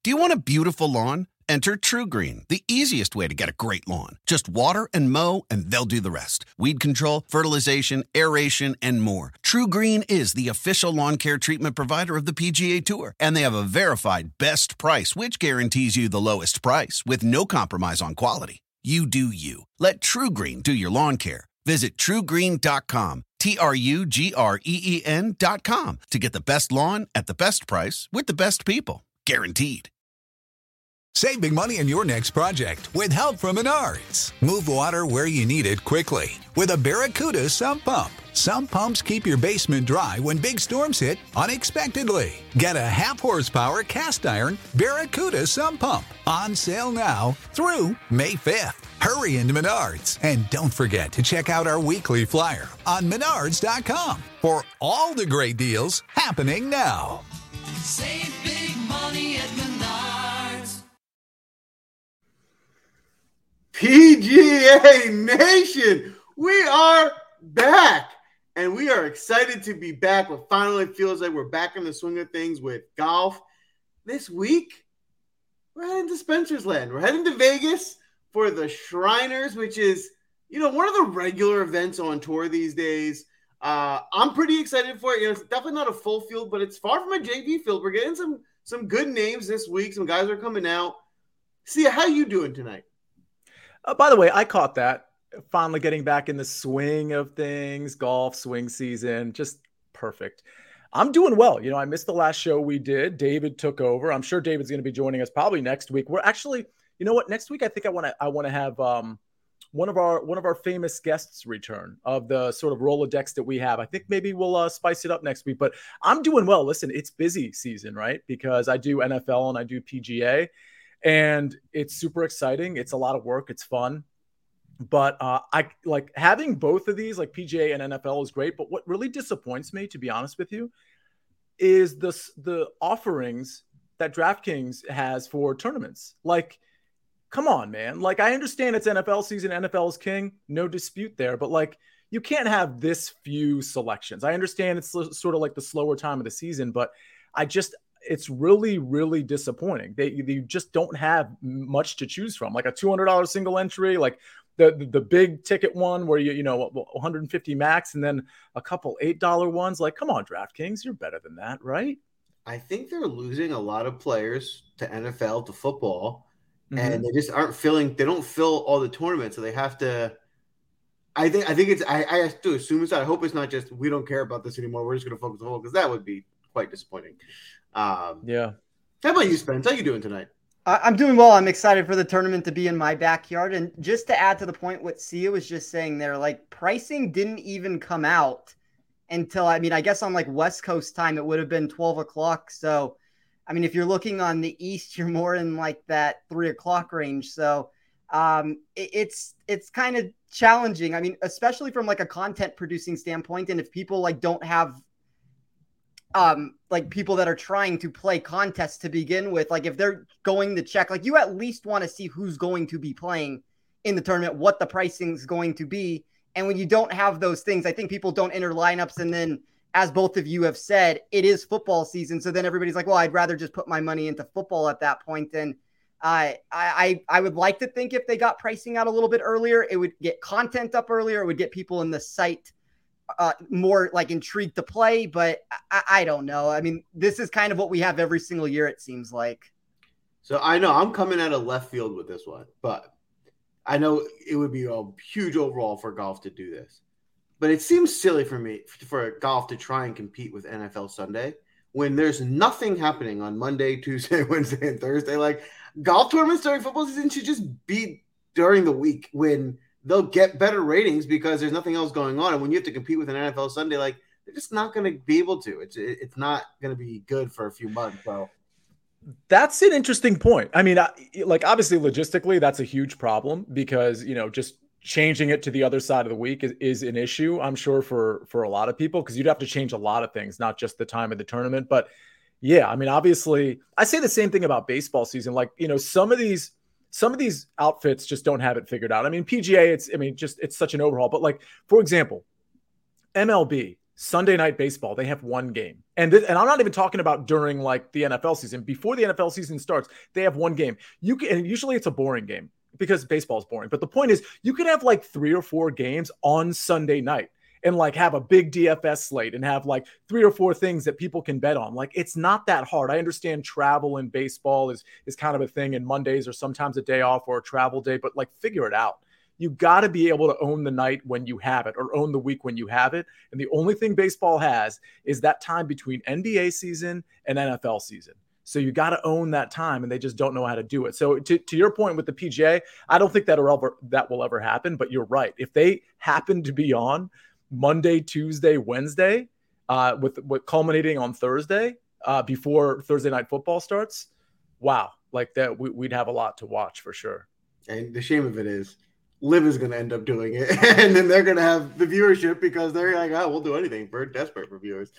Do you want a beautiful lawn? Enter TruGreen, the easiest way to get a great lawn. Just water and mow, and they'll do the rest. Weed control, fertilization, aeration, and more. TruGreen is the official lawn care treatment provider of the PGA Tour, and they have a verified best price, which guarantees you the lowest price with no compromise on quality. You do you. Let TruGreen do your lawn care. Visit TruGreen.com, TruGreen.com, to get the best lawn at the best price with the best people. Guaranteed. Save big money on your next project with help from Menards. Move water where you need it quickly with a Barracuda sump pump. Sump pumps keep your basement dry when big storms hit unexpectedly. Get a half-horsepower cast iron Barracuda sump pump on sale now through May 5th. Hurry into Menards. And don't forget to check out our weekly flyer on Menards.com for all the great deals happening now. Save big money at Menards. PGA Nation, we are back, and we are excited to be back. But finally, it feels like we're back in the swing of things with golf. This week, we're heading to Spencer's Land. We're heading to Vegas for the Shriners, which is, one of the regular events on tour these days. I'm pretty excited for it. It's definitely not a full field, but it's far from a JV field. We're getting some good names this week. Some guys are coming out. Sia, how you doing tonight? By the way, I caught that. Finally getting back in the swing of things, golf swing season, just perfect. I'm doing well. I missed the last show we did. David took over. I'm sure David's going to be joining us probably next week. We're actually, next week I think I want to have one of our famous guests return of the sort of Rolodex that we have. I think maybe we'll spice it up next week. But I'm doing well. Listen, it's busy season, right? Because I do NFL and I do PGA. And it's super exciting. It's a lot of work. It's fun. But I like having both of these, like PGA and NFL, is great. But what really disappoints me, to be honest with you, is the offerings that DraftKings has for tournaments. Like, come on, man. Like, I understand it's NFL season. NFL is king. No dispute there. But, like, you can't have this few selections. I understand it's sort of like the slower time of the season. But it's really, really disappointing. You just don't have much to choose from. Like a $200 single entry, like the big ticket one where 150 max, and then a couple $8 ones. Like, come on, DraftKings, you're better than that, right? I think they're losing a lot of players to NFL, to football, and they just aren't filling. They don't fill all the tournaments, so they have to. I think it's. I have to assume it's that. I hope it's not just we don't care about this anymore. We're just going to focus on football, because that would be quite disappointing. Yeah. How about you, Spence? How you doing tonight? I'm doing well. I'm excited for the tournament to be in my backyard. And just to add to the point what Sia was just saying there, like, pricing didn't even come out until, I guess on like West Coast time, it would have been 12 o'clock. So, if you're looking on the East, you're more in like that 3 o'clock range. So it's kind of challenging. Especially from like a content producing standpoint. And if people like don't have like people that are trying to play contests to begin with, like if they're going to check, like you at least want to see who's going to be playing in the tournament, what the pricing is going to be. And when you don't have those things, I think people don't enter lineups. And then, as both of you have said, it is football season. So then everybody's like, well, I'd rather just put my money into football at that point. And I would like to think if they got pricing out a little bit earlier, it would get content up earlier. It would get people in the site more like intrigued to play, but I don't know. This is kind of what we have every single year, it seems like. So I know I'm coming out of left field with this one, but I know it would be a huge overall for golf to do this. But it seems silly for golf to try and compete with NFL Sunday when there's nothing happening on Monday, Tuesday, Wednesday, and Thursday. Like, golf tournaments during football season should just be during the week when they'll get better ratings because there's nothing else going on. And when you have to compete with an NFL Sunday, like, they're just not going to be able to. It's not going to be good for a few months. So that's an interesting point. Obviously logistically, that's a huge problem because, just changing it to the other side of the week is an issue, I'm sure, for a lot of people, because you'd have to change a lot of things, not just the time of the tournament. But yeah, obviously I say the same thing about baseball season. Like, some of these outfits just don't have it figured out. PGA, it's such an overhaul. But like, for example, MLB, Sunday Night Baseball, they have one game. And I'm not even talking about during like the NFL season. Before the NFL season starts, they have one game. And usually it's a boring game because baseball is boring. But the point is, you could have like 3 or 4 games on Sunday night and like have a big DFS slate and have like 3 or 4 things that people can bet on. Like, it's not that hard. I understand travel in baseball is kind of a thing, and Mondays are sometimes a day off or a travel day, but like, figure it out. You got to be able to own the night when you have it, or own the week when you have it. And the only thing baseball has is that time between NBA season and NFL season. So you got to own that time, and they just don't know how to do it. So to your point with the PGA, I don't think that will ever happen, but you're right. If they happen to be on Monday, Tuesday, Wednesday, with culminating on Thursday, before Thursday night football starts, wow, like that, we'd have a lot to watch for sure. And the shame of it is, Liv is going to end up doing it, and then they're going to have the viewership because they're like, oh, we'll do anything. We're desperate for viewers.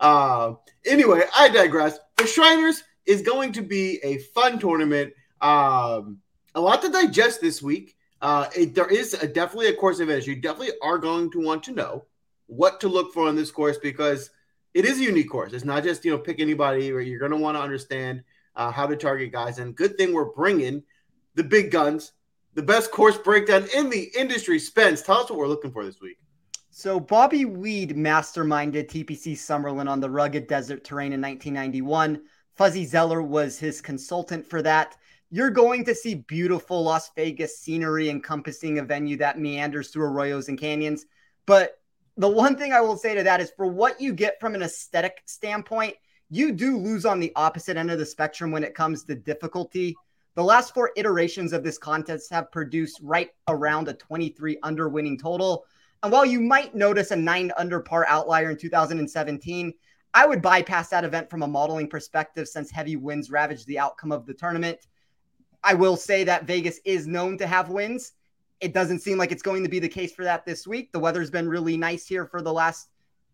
Anyway, I digress. The Shriners is going to be a fun tournament. A lot to digest this week. There is definitely a course advantage. You definitely are going to want to know what to look for on this course because it is a unique course. It's not just, pick anybody. Or you're going to want to understand how to target guys. And good thing we're bringing the big guns, the best course breakdown in the industry. Spence, tell us what we're looking for this week. So Bobby Weed masterminded TPC Summerlin on the rugged desert terrain in 1991. Fuzzy Zeller was his consultant for that. You're going to see beautiful Las Vegas scenery encompassing a venue that meanders through arroyos and canyons. But the one thing I will say to that is, for what you get from an aesthetic standpoint, you do lose on the opposite end of the spectrum when it comes to difficulty. The last 4 iterations of this contest have produced right around a 23 under winning total. And while you might notice a 9 under par outlier in 2017, I would bypass that event from a modeling perspective since heavy winds ravaged the outcome of the tournament. I will say that Vegas is known to have winds. It doesn't seem like it's going to be the case for that this week. The weather's been really nice here for the last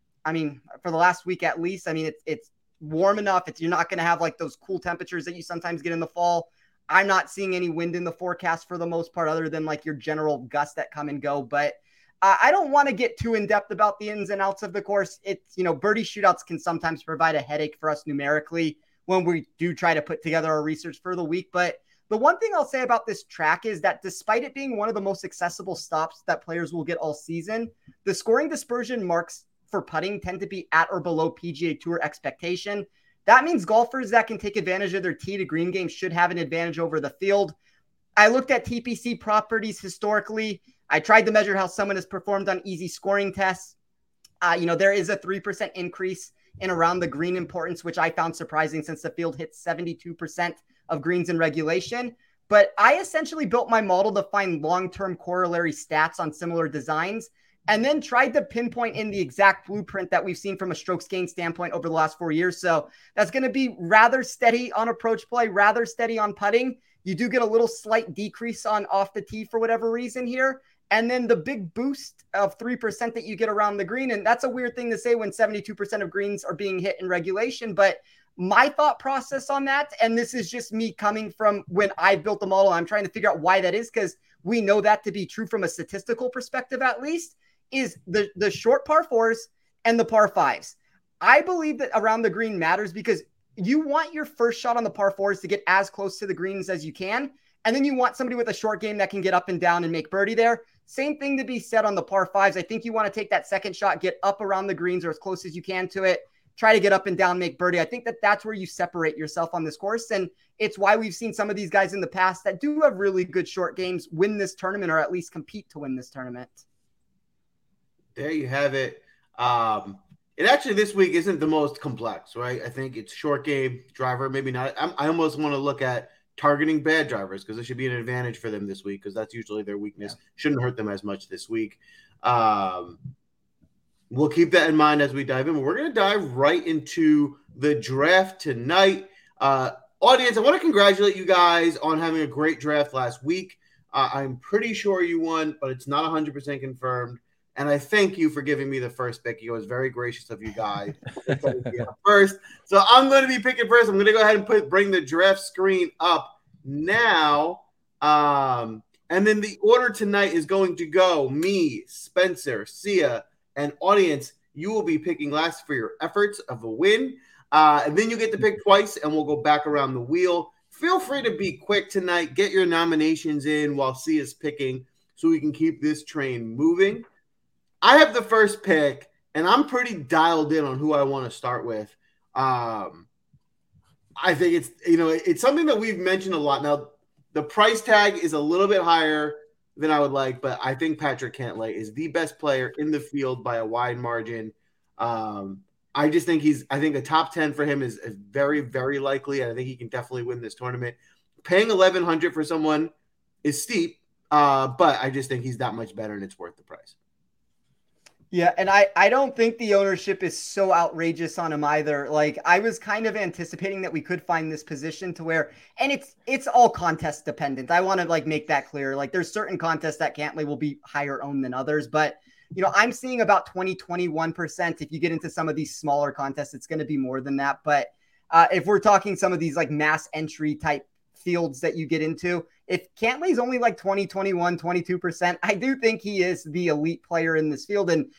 week at least. I mean, it's warm enough. You're not going to have like those cool temperatures that you sometimes get in the fall. I'm not seeing any wind in the forecast for the most part, other than like your general gusts that come and go. But I don't want to get too in depth about the ins and outs of the course. It's, birdie shootouts can sometimes provide a headache for us numerically when we do try to put together our research for the week. But the one thing I'll say about this track is that despite it being one of the most accessible stops that players will get all season, the scoring dispersion marks for putting tend to be at or below PGA Tour expectation. That means golfers that can take advantage of their tee to green game should have an advantage over the field. I looked at TPC properties historically. I tried to measure how someone has performed on easy scoring tests. There is a 3% increase in around the green importance, which I found surprising since the field hits 72% of greens in regulation. But I essentially built my model to find long-term corollary stats on similar designs, and then tried to pinpoint in the exact blueprint that we've seen from a strokes gain standpoint over the last 4 years. So that's going to be rather steady on approach play, rather steady on putting. You do get a little slight decrease on off the tee for whatever reason here. And then the big boost of 3% that you get around the green. And that's a weird thing to say when 72% of greens are being hit in regulation. But my thought process on that, and this is just me coming from when I built the model, I'm trying to figure out why that is, because we know that to be true from a statistical perspective at least, is the short par 4s and the par 5s. I believe that around the green matters because you want your first shot on the par 4s to get as close to the greens as you can. And then you want somebody with a short game that can get up and down and make birdie there. Same thing to be said on the par 5s. I think you want to take that second shot, get up around the greens or as close as you can to it, try to get up and down, make birdie. I think that that's where you separate yourself on this course. And it's why we've seen some of these guys in the past that do have really good short games win this tournament, or at least compete to win this tournament. There you have it. It actually this week isn't the most complex, right? I think it's short game, driver, maybe not. I almost want to look at targeting bad drivers because it should be an advantage for them this week because that's usually their weakness. Yeah. Shouldn't hurt them as much this week. We'll keep that in mind as we dive in. But we're going to dive right into the draft tonight. Audience, I want to congratulate you guys on having a great draft last week. I'm pretty sure you won, but it's not 100% confirmed. And I thank you for giving me the first pick. It was very gracious of you guys. First. So I'm going to be picking first. I'm going to go ahead and bring the draft screen up now. And then the order tonight is going to go me, Spencer, Sia, and audience. You will be picking last for your efforts of a win. And then you get to pick twice, and we'll go back around the wheel. Feel free to be quick tonight. Get your nominations in while C is picking so we can keep this train moving. I have the first pick, and I'm pretty dialed in on who I want to start with. I think it's something that we've mentioned a lot. Now, the price tag is a little bit higher than I would like, but I think Patrick Cantlay is the best player in the field by a wide margin. I just think I think a top 10 for him is very, very likely. And I think he can definitely win this tournament. Paying $1,100 for someone is steep, but I just think he's that much better and it's worth the price. Yeah, and I don't think the ownership is so outrageous on him either. Like, I was kind of anticipating that we could find this position to where, and it's all contest dependent. I want to make that clear. Like, there's certain contests that Cantlay will be higher owned than others, but I'm seeing about 21%. If you get into some of these smaller contests, it's going to be more than that. But if we're talking some of these mass entry type fields that you get into, if Cantlay's only 20, 21, 22%, I do think he is the elite player in this field. And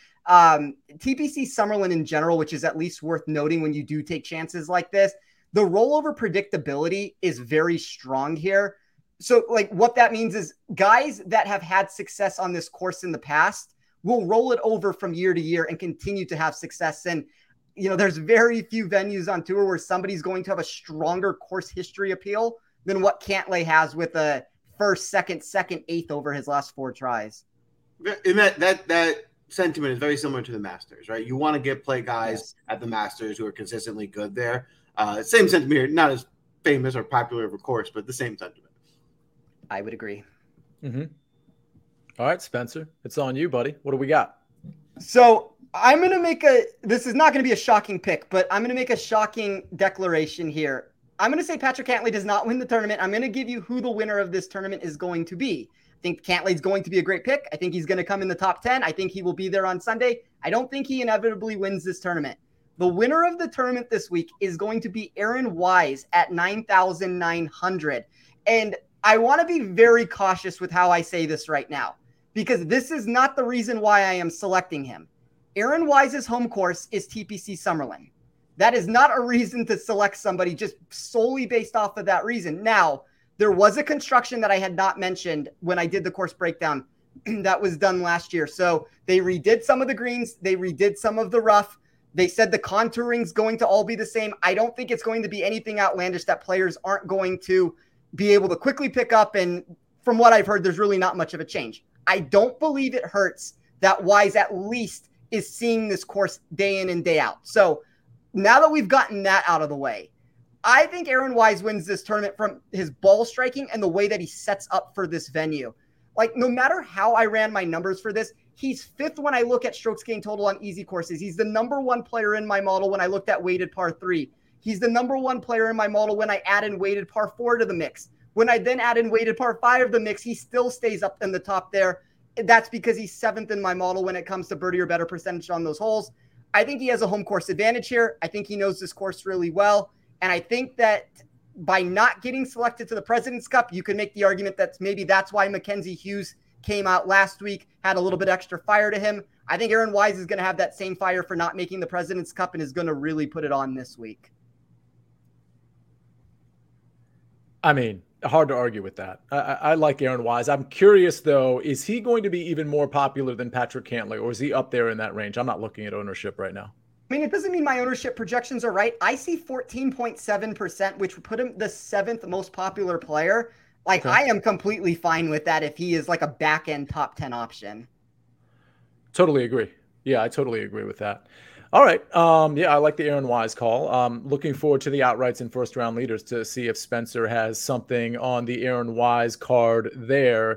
TPC Summerlin in general, which is at least worth noting when you do take chances like this, the rollover predictability is very strong here. So what that means is guys that have had success on this course in the past will roll it over from year to year and continue to have success. And there's very few venues on tour where somebody's going to have a stronger course history appeal than what Cantlay has with a first, second, eighth over his last 4 tries. And that sentiment is very similar to the Masters, right? You want to play guys at the Masters who are consistently good there. Same sentiment here, not as famous or popular of a course, but the same sentiment. I would agree. Mm-hmm. All right, Spencer, it's on you, buddy. What do we got? So I'm going to make this is not going to be a shocking pick, but I'm going to make a shocking declaration here. I'm going to say Patrick Cantlay does not win the tournament. I'm going to give you who the winner of this tournament is going to be. I think Cantlay is going to be a great pick. I think he's going to come in the top 10. I think he will be there on Sunday. I don't think he inevitably wins this tournament. The winner of the tournament this week is going to be Aaron Wise at 9,900. And I want to be very cautious with how I say this right now, because this is not the reason why I am selecting him. Aaron Wise's home course is TPC Summerlin. That is not a reason to select somebody just solely based off of that reason. Now, there was a construction that I had not mentioned when I did the course breakdown that was done last year. So they redid some of the greens. They redid some of the rough. They said the contouring's going to all be the same. I don't think it's going to be anything outlandish that players aren't going to be able to quickly pick up. And from what I've heard, there's really not much of a change. I don't believe it hurts that Wise at least is seeing this course day in and day out. So now that we've gotten that out of the way, I think Aaron Wise wins this tournament from his ball striking and the way that he sets up for this venue. No matter how I ran my numbers for this, he's 5th when I look at strokes gained total on easy courses. He's the number 1 player in my model when I looked at weighted par 3. He's the number 1 player in my model when I add in weighted par 4 to the mix. When I then add in weighted par 5 to the mix, he still stays up in the top there. That's because he's 7th in my model when it comes to birdie or better percentage on those holes. I think he has a home course advantage here. I think he knows this course really well. And I think that by not getting selected to the President's Cup, you can make the argument that maybe that's why Mackenzie Hughes came out last week, had a little bit extra fire to him. I think Aaron Wise is going to have that same fire for not making the President's Cup and is going to really put it on this week. I mean, hard to argue with that. I like Aaron Wise. I'm curious, though, is he going to be even more popular than Patrick Cantlay, or is he up there in that range? I'm not looking at ownership right now. I mean, it doesn't mean my ownership projections are right. I see 14.7%, which would put him the 7th most popular player. Okay. I am completely fine with that if he is a back-end top 10 option. Totally agree. Yeah, I totally agree with that. All right. Yeah, I like the Aaron Wise call. Looking forward to the outrights and first round leaders to see if Spencer has something on the Aaron Wise card there.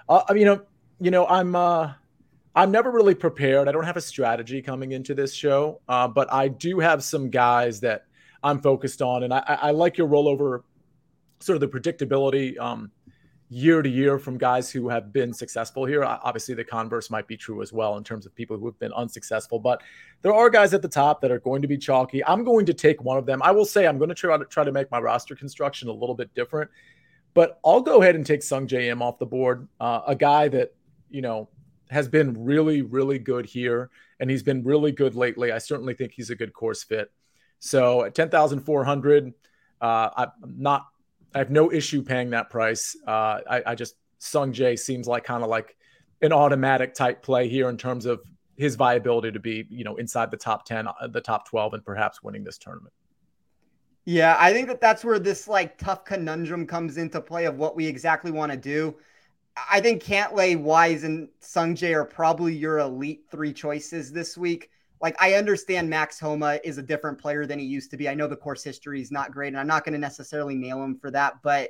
I'm never really prepared. I don't have a strategy coming into this show, but I do have some guys that I'm focused on, and I like your rollover, sort of the predictability year to year from guys who have been successful here. Obviously, the converse might be true as well in terms of people who have been unsuccessful, but there are guys at the top that are going to be chalky. I'm going to take one of them. I will say I'm going to try to make my roster construction a little bit different, but I'll go ahead and take Sungjae Im off the board, a guy that, has been really, really good here and he's been really good lately. I certainly think he's a good course fit. So at 10,400, I have no issue paying that price. I just Sung Jae seems like kind of like an automatic type play here in terms of his viability to be, inside the top 10, the top 12, and perhaps winning this tournament. Yeah, I think that's where this like tough conundrum comes into play of what we exactly want to do. I think Cantlay, Wise, and Sung Jae are probably your elite 3 choices this week. Like, I understand Max Homa is a different player than he used to be. I know the course history is not great, and I'm not going to necessarily nail him for that. But,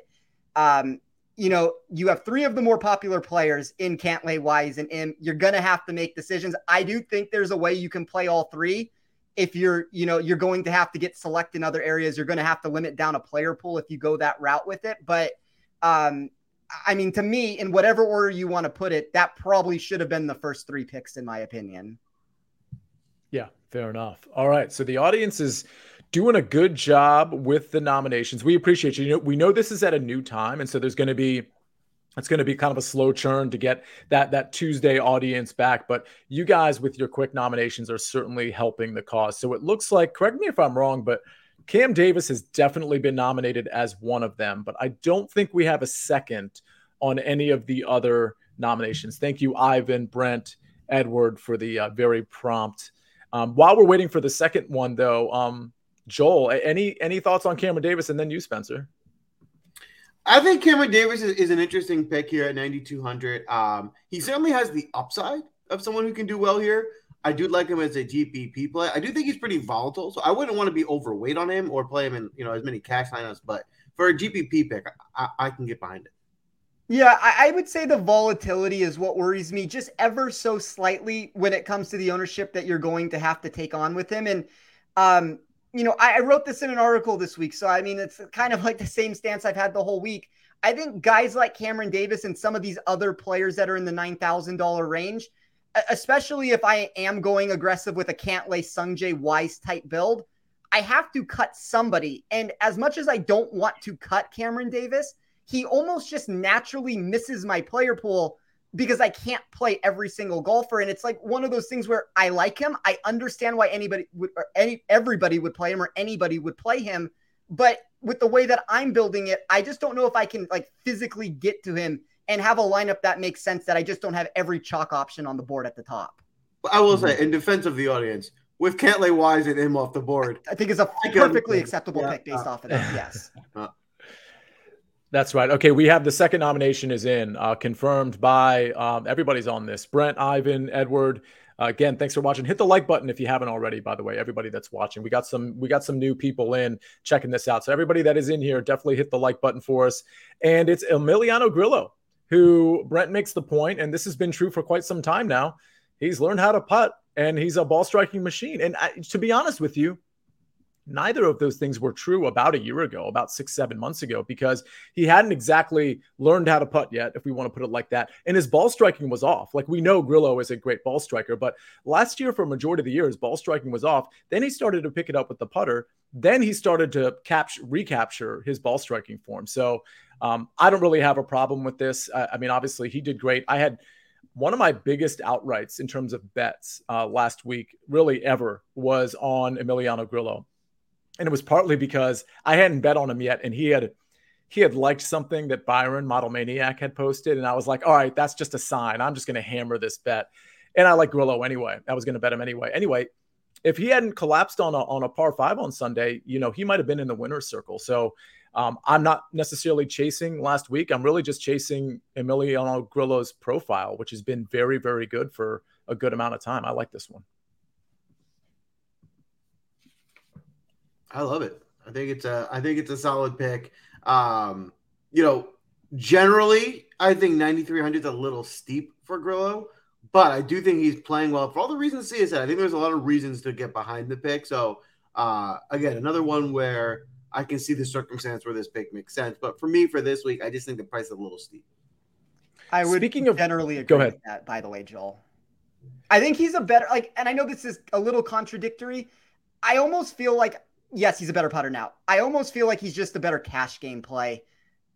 you have 3 of the more popular players in Cantlay, Wise, and Im. You're going to have to make decisions. I do think there's a way you can play all 3. If you're going to have to get select in other areas, you're going to have to limit down a player pool if you go that route with it. But, to me, in whatever order you want to put it, that probably should have been the first 3 picks, in my opinion. Yeah, fair enough. All right. So the audience is doing a good job with the nominations. We appreciate you. We know this is at a new time. And so it's going to be kind of a slow churn to get that Tuesday audience back. But you guys with your quick nominations are certainly helping the cause. So it looks like, correct me if I'm wrong, but Cam Davis has definitely been nominated as one of them. But I don't think we have a second on any of the other nominations. Thank you, Ivan, Brent, Edward, for the very prompt. While we're waiting for the second one, though, Joel, any thoughts on Cameron Davis, and then you, Spencer? I think Cameron Davis is an interesting pick here at 9,200. He certainly has the upside of someone who can do well here. I do like him as a GPP play. I do think he's pretty volatile, so I wouldn't want to be overweight on him or play him in as many cash lineups. But for a GPP pick, I can get behind it. Yeah, I would say the volatility is what worries me just ever so slightly when it comes to the ownership that you're going to have to take on with him. And, I wrote this in an article this week. So, it's kind of like the same stance I've had the whole week. I think guys like Cameron Davis and some of these other players that are in the $9,000 range, especially if I am going aggressive with a Cantlay, Sung Jae, Wise type build, I have to cut somebody. And as much as I don't want to cut Cameron Davis, he almost just naturally misses my player pool because I can't play every single golfer. And it's like one of those things where I like him. I understand why everybody would play him or anybody would play him. But with the way that I'm building it, I just don't know if I can physically get to him and have a lineup that makes sense, that I just don't have every chalk option on the board at the top. I will say, in defense of the audience, with Cantlay, Wise, and him off the board, I think it's a perfectly acceptable pick based off of that. Yes. That's right. Okay, we have the second nomination is in, confirmed by everybody's on this. Brent, Ivan, Edward. Again, thanks for watching. Hit the like button if you haven't already, by the way, everybody that's watching. We got some new people in checking this out. So everybody that is in here, definitely hit the like button for us. And it's Emiliano Grillo, who Brent makes the point, and this has been true for quite some time now. He's learned how to putt, and he's a ball striking machine. And to be honest with you, neither of those things were true about a year ago, about 6-7 months ago, because he hadn't exactly learned how to putt yet, if we want to put it like that. And his ball striking was off. Like, we know Grillo is a great ball striker, but last year, for a majority of the year, his ball striking was off. Then he started to pick it up with the putter. Then he started to recapture his ball striking form. So I don't really have a problem with this. Obviously, he did great. I had one of my biggest outrights in terms of bets last week, really ever, was on Emiliano Grillo. And it was partly because I hadn't bet on him yet, and he had liked something that Byron, Model Maniac, had posted, and I was like, all right, that's just a sign. I'm just going to hammer this bet. And I like Grillo anyway. I was going to bet him anyway. Anyway, if he hadn't collapsed on a par 5 on Sunday, he might have been in the winner's circle. So I'm not necessarily chasing last week. I'm really just chasing Emiliano Grillo's profile, which has been very, very good for a good amount of time. I like this one. I love it. I think it's a solid pick. Generally, I think 9,300 is a little steep for Grillo, but I do think he's playing well for all the reasons C said. I think there's a lot of reasons to get behind the pick. So again, another one where I can see the circumstance where this pick makes sense. But for me, for this week, I just think the price is a little steep. I would generally agree with that, by the way, Joel. I think he's a better, and I know this is a little contradictory. I almost feel like, yes, he's a better putter now. I almost feel like he's just a better cash game play.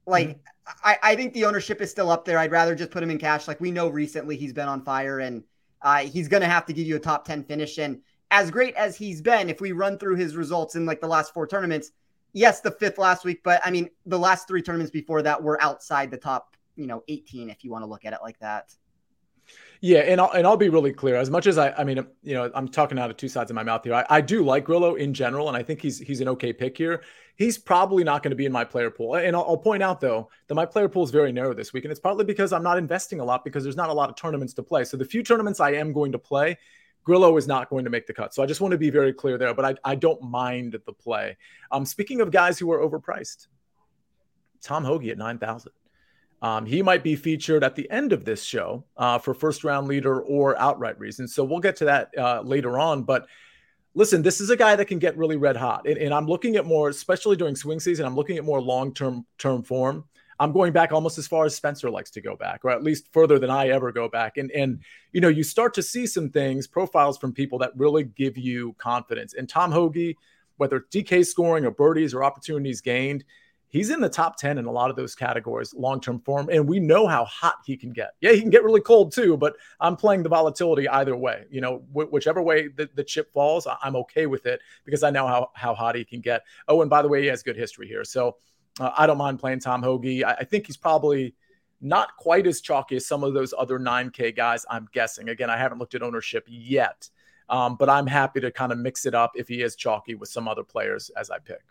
I think the ownership is still up there. I'd rather just put him in cash. We know recently he's been on fire, and he's going to have to give you a top 10 finish. And as great as he's been, if we run through his results in like the last 4 tournaments, yes, the 5th last week, but I mean, the last 3 tournaments before that were outside the top, 18, if you want to look at it like that. Yeah, and I'll be really clear. As much as I'm talking out of 2 sides of my mouth here. I do like Grillo in general, and I think he's an okay pick here. He's probably not going to be in my player pool. And I'll point out, though, that my player pool is very narrow this week, and it's partly because I'm not investing a lot because there's not a lot of tournaments to play. So the few tournaments I am going to play, Grillo is not going to make the cut. So I just want to be very clear there, but I don't mind the play. Speaking of guys who are overpriced, Tom Hoge at 9,000. He might be featured at the end of this show for first round leader or outright reasons. So we'll get to that later on. But listen, this is a guy that can get really red hot. And I'm looking at more, especially during swing season, I'm looking at more long-term form. I'm going back almost as far as Spencer likes to go back, or at least further than I ever go back. And you start to see some things, profiles from people that really give you confidence. And Tom Hoge, whether it's DK scoring or birdies or opportunities gained, he's in the top 10 in a lot of those categories, long-term form, and we know how hot he can get. Yeah, he can get really cold too, but I'm playing the volatility either way. Whichever way the chip falls, I'm okay with it because I know how hot he can get. Oh, and by the way, he has good history here. So I don't mind playing Tom Hoge. I think he's probably not quite as chalky as some of those other 9K guys, I'm guessing. Again, I haven't looked at ownership yet, but I'm happy to kind of mix it up if he is chalky with some other players as I pick.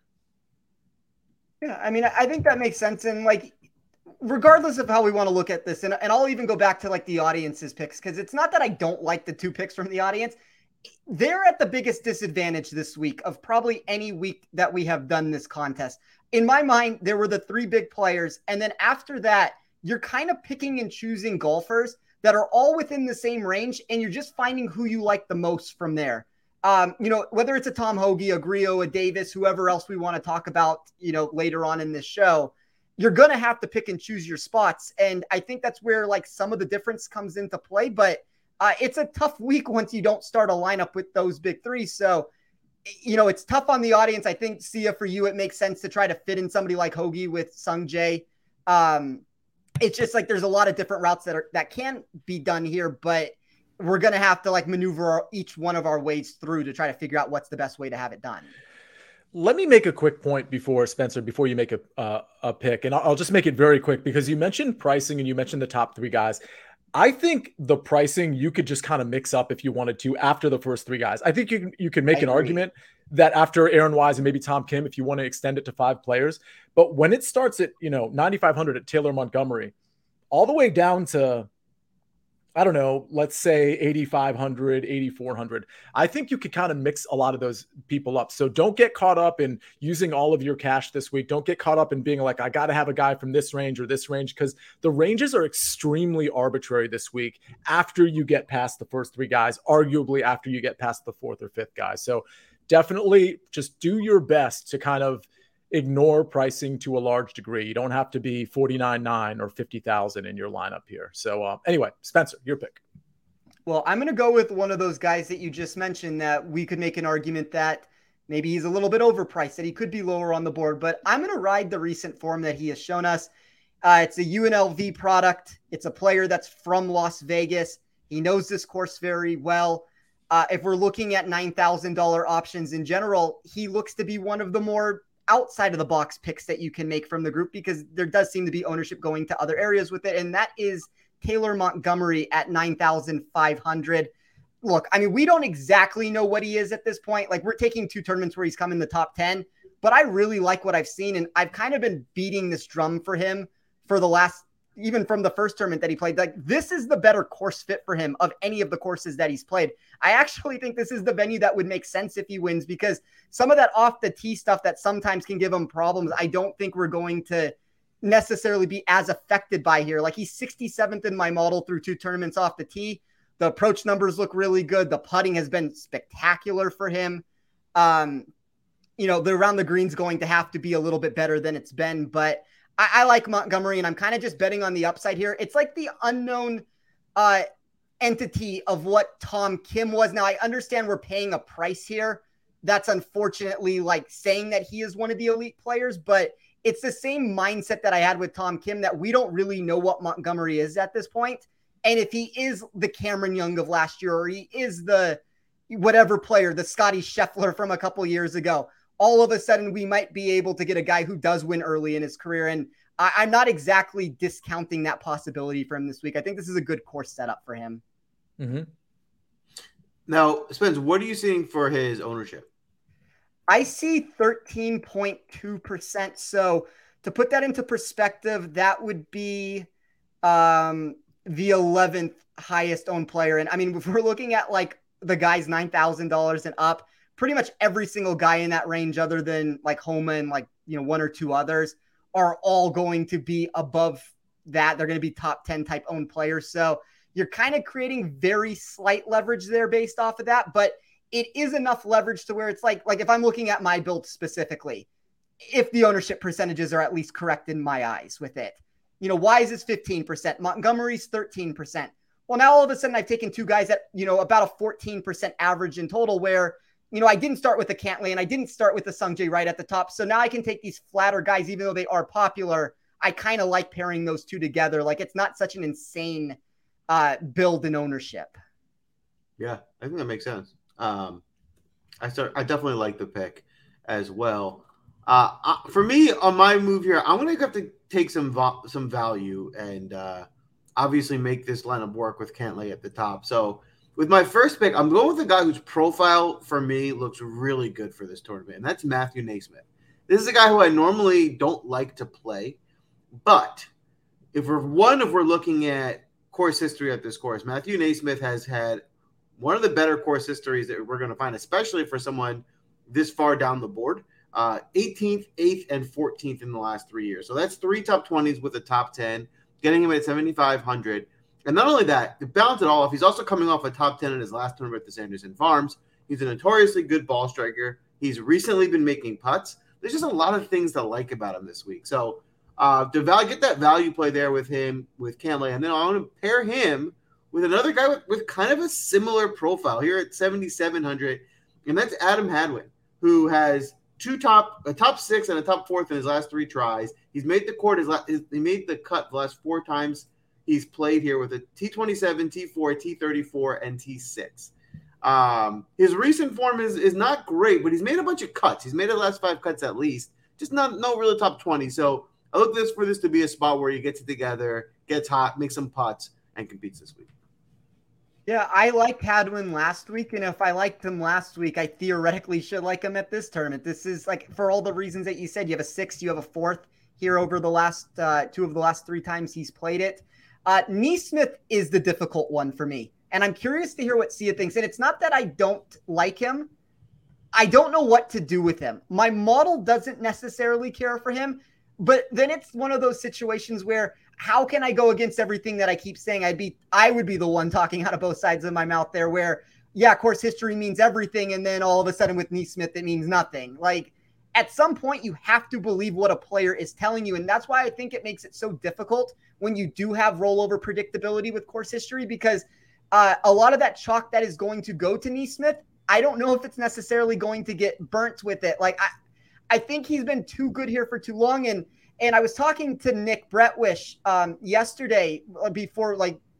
Yeah, I mean, I think that makes sense. And like, regardless of how we want to look at this, and I'll even go back to like the audience's picks, because it's not that I don't like the 2 picks from the audience. They're at the biggest disadvantage this week of probably any week that we have done this contest. In my mind, there were the 3 big players. And then after that, you're kind of picking and choosing golfers that are all within the same range. And you're just finding who you like the most from there. Whether it's a Tom Hoge, a Grillo, a Davis, whoever else we want to talk about, later on in this show, you're going to have to pick and choose your spots. And I think that's where like some of the difference comes into play, but it's a tough week once you don't start a lineup with those big 3. So, it's tough on the audience. I think, Sia, for you, it makes sense to try to fit in somebody like Hoge with Sung Jae. It's just like, there's a lot of different routes that can be done here, but we're going to have to like maneuver each one of our ways through to try to figure out what's the best way to have it done. Let me make a quick point before you make a pick. And I'll just make it very quick because you mentioned pricing and you mentioned the top 3 guys. I think the pricing you could just kind of mix up if you wanted to after the first 3 guys. I think you can make an argument that after Aaron Wise and maybe Tom Kim, if you want to extend it to 5 players, but when it starts at, 9,500 at Taylor Montgomery, all the way down to, I don't know, let's say 8,500, 8,400. I think you could kind of mix a lot of those people up. So don't get caught up in using all of your cash this week. Don't get caught up in being like, I got to have a guy from this range or this range, because the ranges are extremely arbitrary this week after you get past the first 3 guys, arguably after you get past the 4th or 5th guy. So definitely just do your best to kind of ignore pricing to a large degree. You don't have to be 49.9 or 50,000 in your lineup here. So anyway, Spencer, your pick. Well, I'm going to go with one of those guys that you just mentioned that we could make an argument that maybe he's a little bit overpriced, that he could be lower on the board, but I'm going to ride the recent form that he has shown us. It's a UNLV product. It's a player that's from Las Vegas. He knows this course very well. If we're looking at $9,000 options in general, he looks to be one of the more outside of the box picks that you can make from the group, because there does seem to be ownership going to other areas with it. And that is Taylor Montgomery at 9,500. Look, I mean, we don't exactly know what he is at this point. Like, we're taking 2 tournaments where he's come in the top 10, but I really like what I've seen. And I've kind of been beating this drum for him for the last, even from the first tournament that he played. Like, this is the better course fit for him of any of the courses that he's played. I actually think this is the venue that would make sense if he wins, because some of that off the tee stuff that sometimes can give him problems, I don't think we're going to necessarily be as affected by here. Like, he's 67th in my model through 2 tournaments off the tee. The approach numbers look really good. The putting has been spectacular for him. The around the green's going to have to be a little bit better than it's been, but I like Montgomery, and I'm kind of just betting on the upside here. It's like the unknown entity of what Tom Kim was. Now, I understand we're paying a price here. That's unfortunately like saying that he is one of the elite players, but it's the same mindset that I had with Tom Kim, that we don't really know what Montgomery is at this point. And if he is the Cameron Young of last year, or he is the whatever player, the Scotty Scheffler from a couple years ago, all of a sudden we might be able to get a guy who does win early in his career. And I'm not exactly discounting that possibility for him this week. I think this is a good course setup for him. Mm-hmm. Now, Spence, what are you seeing for his ownership? I see 13.2%. So to put that into perspective, that would be the 11th highest owned player. And I mean, if we're looking at like the guys $9,000 and up, pretty much every single guy in that range, other than like Homa and like, one or two others, are all going to be above that. They're going to be top 10 type owned players. So you're kind of creating very slight leverage there based off of that, but it is enough leverage to where it's like if I'm looking at my build specifically, if the ownership percentages are at least correct in my eyes with it, Wise is 15%, Montgomery's 13%. Well, now all of a sudden I've taken two guys at, about a 14% average in total where, I didn't start with a Cantlay and I didn't start with the Sungjae right at the top. So now I can take these flatter guys, even though they are popular. I kind of like pairing those two together. Like it's not such an insane build in ownership. Yeah, I think that makes sense. I definitely like the pick as well. For me, on my move here, I'm going to have to take some value and obviously make this lineup work with Cantlay at the top. So with my first pick, I'm going with a guy whose profile for me looks really good for this tournament, and that's Matthew NeSmith. This is a guy who I normally don't like to play, but if we're looking at course history at this course, Matthew NeSmith has had one of the better course histories that we're going to find, especially for someone this far down the board. 18th, 8th, and 14th in the last 3 years. So that's 3 top 20s with a top 10, getting him at 7,500. And not only that, to balance it all off, he's also coming off a top 10 in his last tournament at the Sanderson Farms. He's a notoriously good ball striker. He's recently been making putts. There's just a lot of things to like about him this week. So to get that value play there with him, with Cantlay, and then I want to pair him with another guy with kind of a similar profile here at 7,700, and that's Adam Hadwin, who has a top 6 and a top 4th in his last 3 tries. He's made he made the cut the last 4 times he's played here with a T27, T4, T34, and T6. His recent form is not great, but he's made a bunch of cuts. He's made the last 5 cuts at least, just no really top 20. So I look for this to be a spot where he gets it together, gets hot, makes some putts, and competes this week. Yeah, I liked Hadwin last week, and if I liked him last week, I theoretically should like him at this tournament. This is like, for all the reasons that you said, you have a 6th, you have a 4th here over the last 2 of the last 3 times he's played it. NeSmith is the difficult one for me, and I'm curious to hear what Sia thinks. And it's not that I don't like him. I don't know what to do with him. My model doesn't necessarily care for him, but then it's one of those situations where how can I go against everything that I keep saying? I would be the one talking out of both sides of my mouth there where, yeah, course history means everything. And then all of a sudden with NeSmith, it means nothing. Like at some point you have to believe what a player is telling you. And that's why I think it makes it so difficult when you do have rollover predictability with course history, because a lot of that chalk that is going to go to NeSmith, I don't know if it's necessarily going to get burnt with it. Like I think he's been too good here for too long. And I was talking to Nick Bretwish yesterday before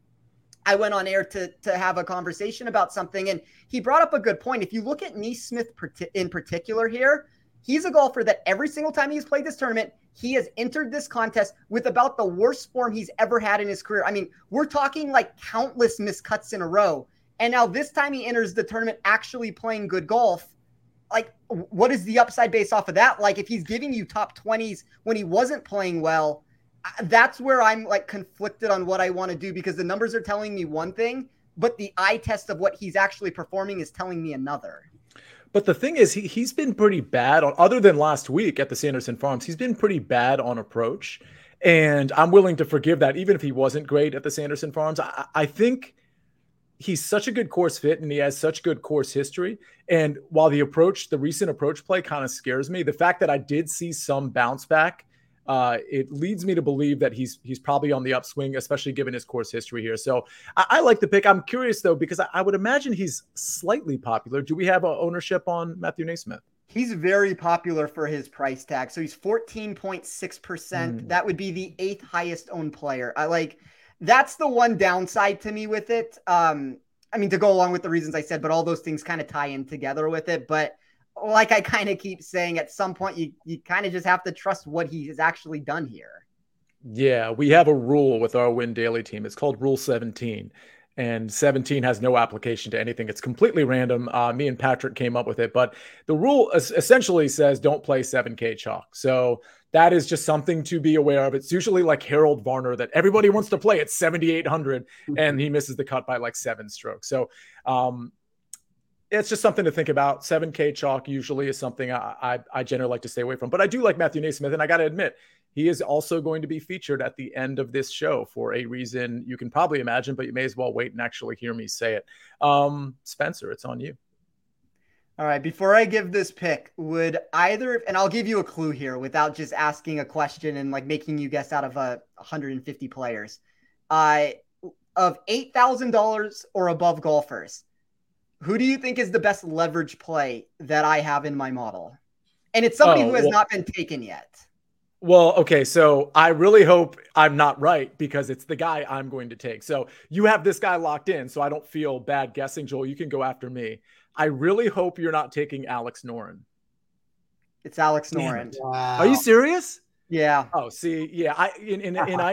I went on air to have a conversation about something. And he brought up a good point. If you look at NeSmith in particular here, he's a golfer that every single time he's played this tournament, he has entered this contest with about the worst form he's ever had in his career. I mean, we're talking like countless miscuts in a row. And now this time he enters the tournament actually playing good golf. Like, what is the upside based off of that? Like, if he's giving you top 20s when he wasn't playing well, that's where I'm like conflicted on what I want to do, because the numbers are telling me one thing, but the eye test of what he's actually performing is telling me another. But the thing is, he's been pretty bad on, other than last week at the Sanderson Farms, he's been pretty bad on approach. And I'm willing to forgive that, even if he wasn't great at the Sanderson Farms. I think he's such a good course fit and he has such good course history. And while the recent approach play kind of scares me, the fact that I did see some bounce back, it leads me to believe that he's probably on the upswing, especially given his course history here. So I like the pick. I'm curious though, because I would imagine he's slightly popular. Do we have ownership on Matthew NeSmith? He's very popular for his price tag. So he's 14.6%. That would be the 8th highest owned player. That's the one downside to me with it. I mean, to go along with the reasons I said, but all those things kind of tie in together with it. But like I kind of keep saying, at some point, you kind of just have to trust what he has actually done here. Yeah, we have a rule with our Win Daily team. It's called Rule 17. And 17 has no application to anything. It's completely random. Me and Patrick came up with it. But the rule essentially says don't play 7K chalk. So that is just something to be aware of. It's usually like Harold Varner that everybody wants to play at 7,800 and he misses the cut by like 7 strokes. So it's just something to think about. 7K chalk usually is something I generally like to stay away from. But I do like Matthew NeSmith, and I got to admit, he is also going to be featured at the end of this show for a reason you can probably imagine, but you may as well wait and actually hear me say it. Spencer, it's on you. All right. Before I give this pick, would either, and I'll give you a clue here without just asking a question and like making you guess out of 150 players, of $8,000 or above golfers, who do you think is the best leverage play that I have in my model? And it's somebody who has not been taken yet. Well, okay, so I really hope I'm not right because it's the guy I'm going to take. So you have this guy locked in, so I don't feel bad guessing. Joel, you can go after me. I really hope you're not taking Alex Noren. It's Alex Noren. Wow. Are you serious? Yeah. Oh, see, yeah,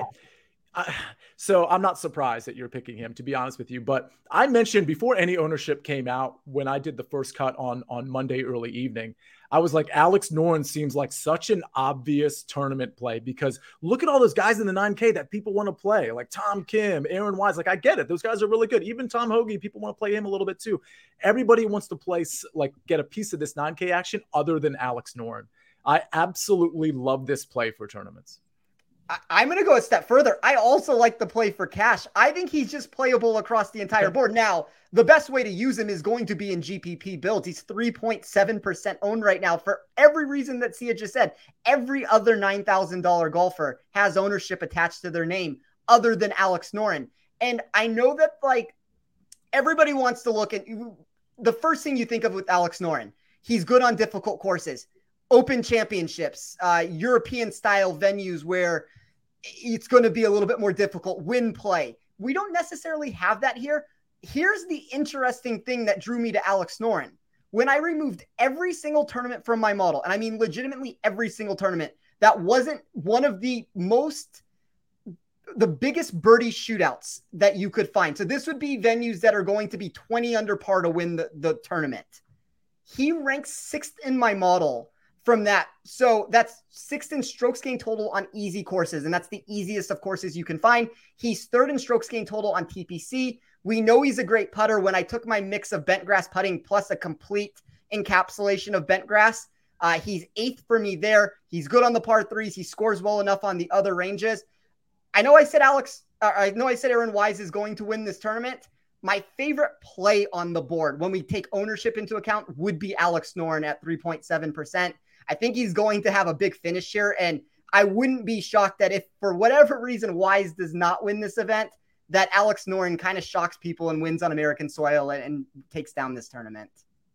so I'm not surprised that you're picking him, to be honest with you. But I mentioned before any ownership came out, when I did the first cut on Monday early evening, I was like, Alex Noren seems like such an obvious tournament play because look at all those guys in the 9K that people want to play, like Tom Kim, Aaron Wise. Like, I get it. Those guys are really good. Even Tom Hoge, people want to play him a little bit too. Everybody wants to play, like, get a piece of this 9K action other than Alex Noren. I absolutely love this play for tournaments. I'm going to go a step further. I also like the play for cash. I think he's just playable across the entire board. Now, the best way to use him is going to be in GPP builds. He's 3.7% owned right now for every reason that Sia just said. Every other $9,000 golfer has ownership attached to their name other than Alex Noren. And I know that like everybody wants to look at the first thing you think of with Alex Noren. He's good on difficult courses, open championships, European style venues where it's going to be a little bit more difficult, win play. We don't necessarily have that here. Here's the interesting thing that drew me to Alex Noren. When I removed every single tournament from my model, and I mean legitimately every single tournament, that wasn't one of the biggest birdie shootouts that you could find. So this would be venues that are going to be 20 under par to win the tournament. He ranks 6th in my model from that. So that's 6th in strokes gained total on easy courses. And that's the easiest of courses you can find. He's 3rd in strokes gained total on TPC. We know he's a great putter. When I took my mix of bent grass putting plus a complete encapsulation of bent grass, he's 8th for me there. He's good on the par 3s. He scores well enough on the other ranges. I know I said Aaron Wise is going to win this tournament. My favorite play on the board when we take ownership into account would be Alex Noren at 3.7%. I think he's going to have a big finish here, and I wouldn't be shocked that if for whatever reason Wise does not win this event, that Alex Noren kind of shocks people and wins on American soil and takes down this tournament.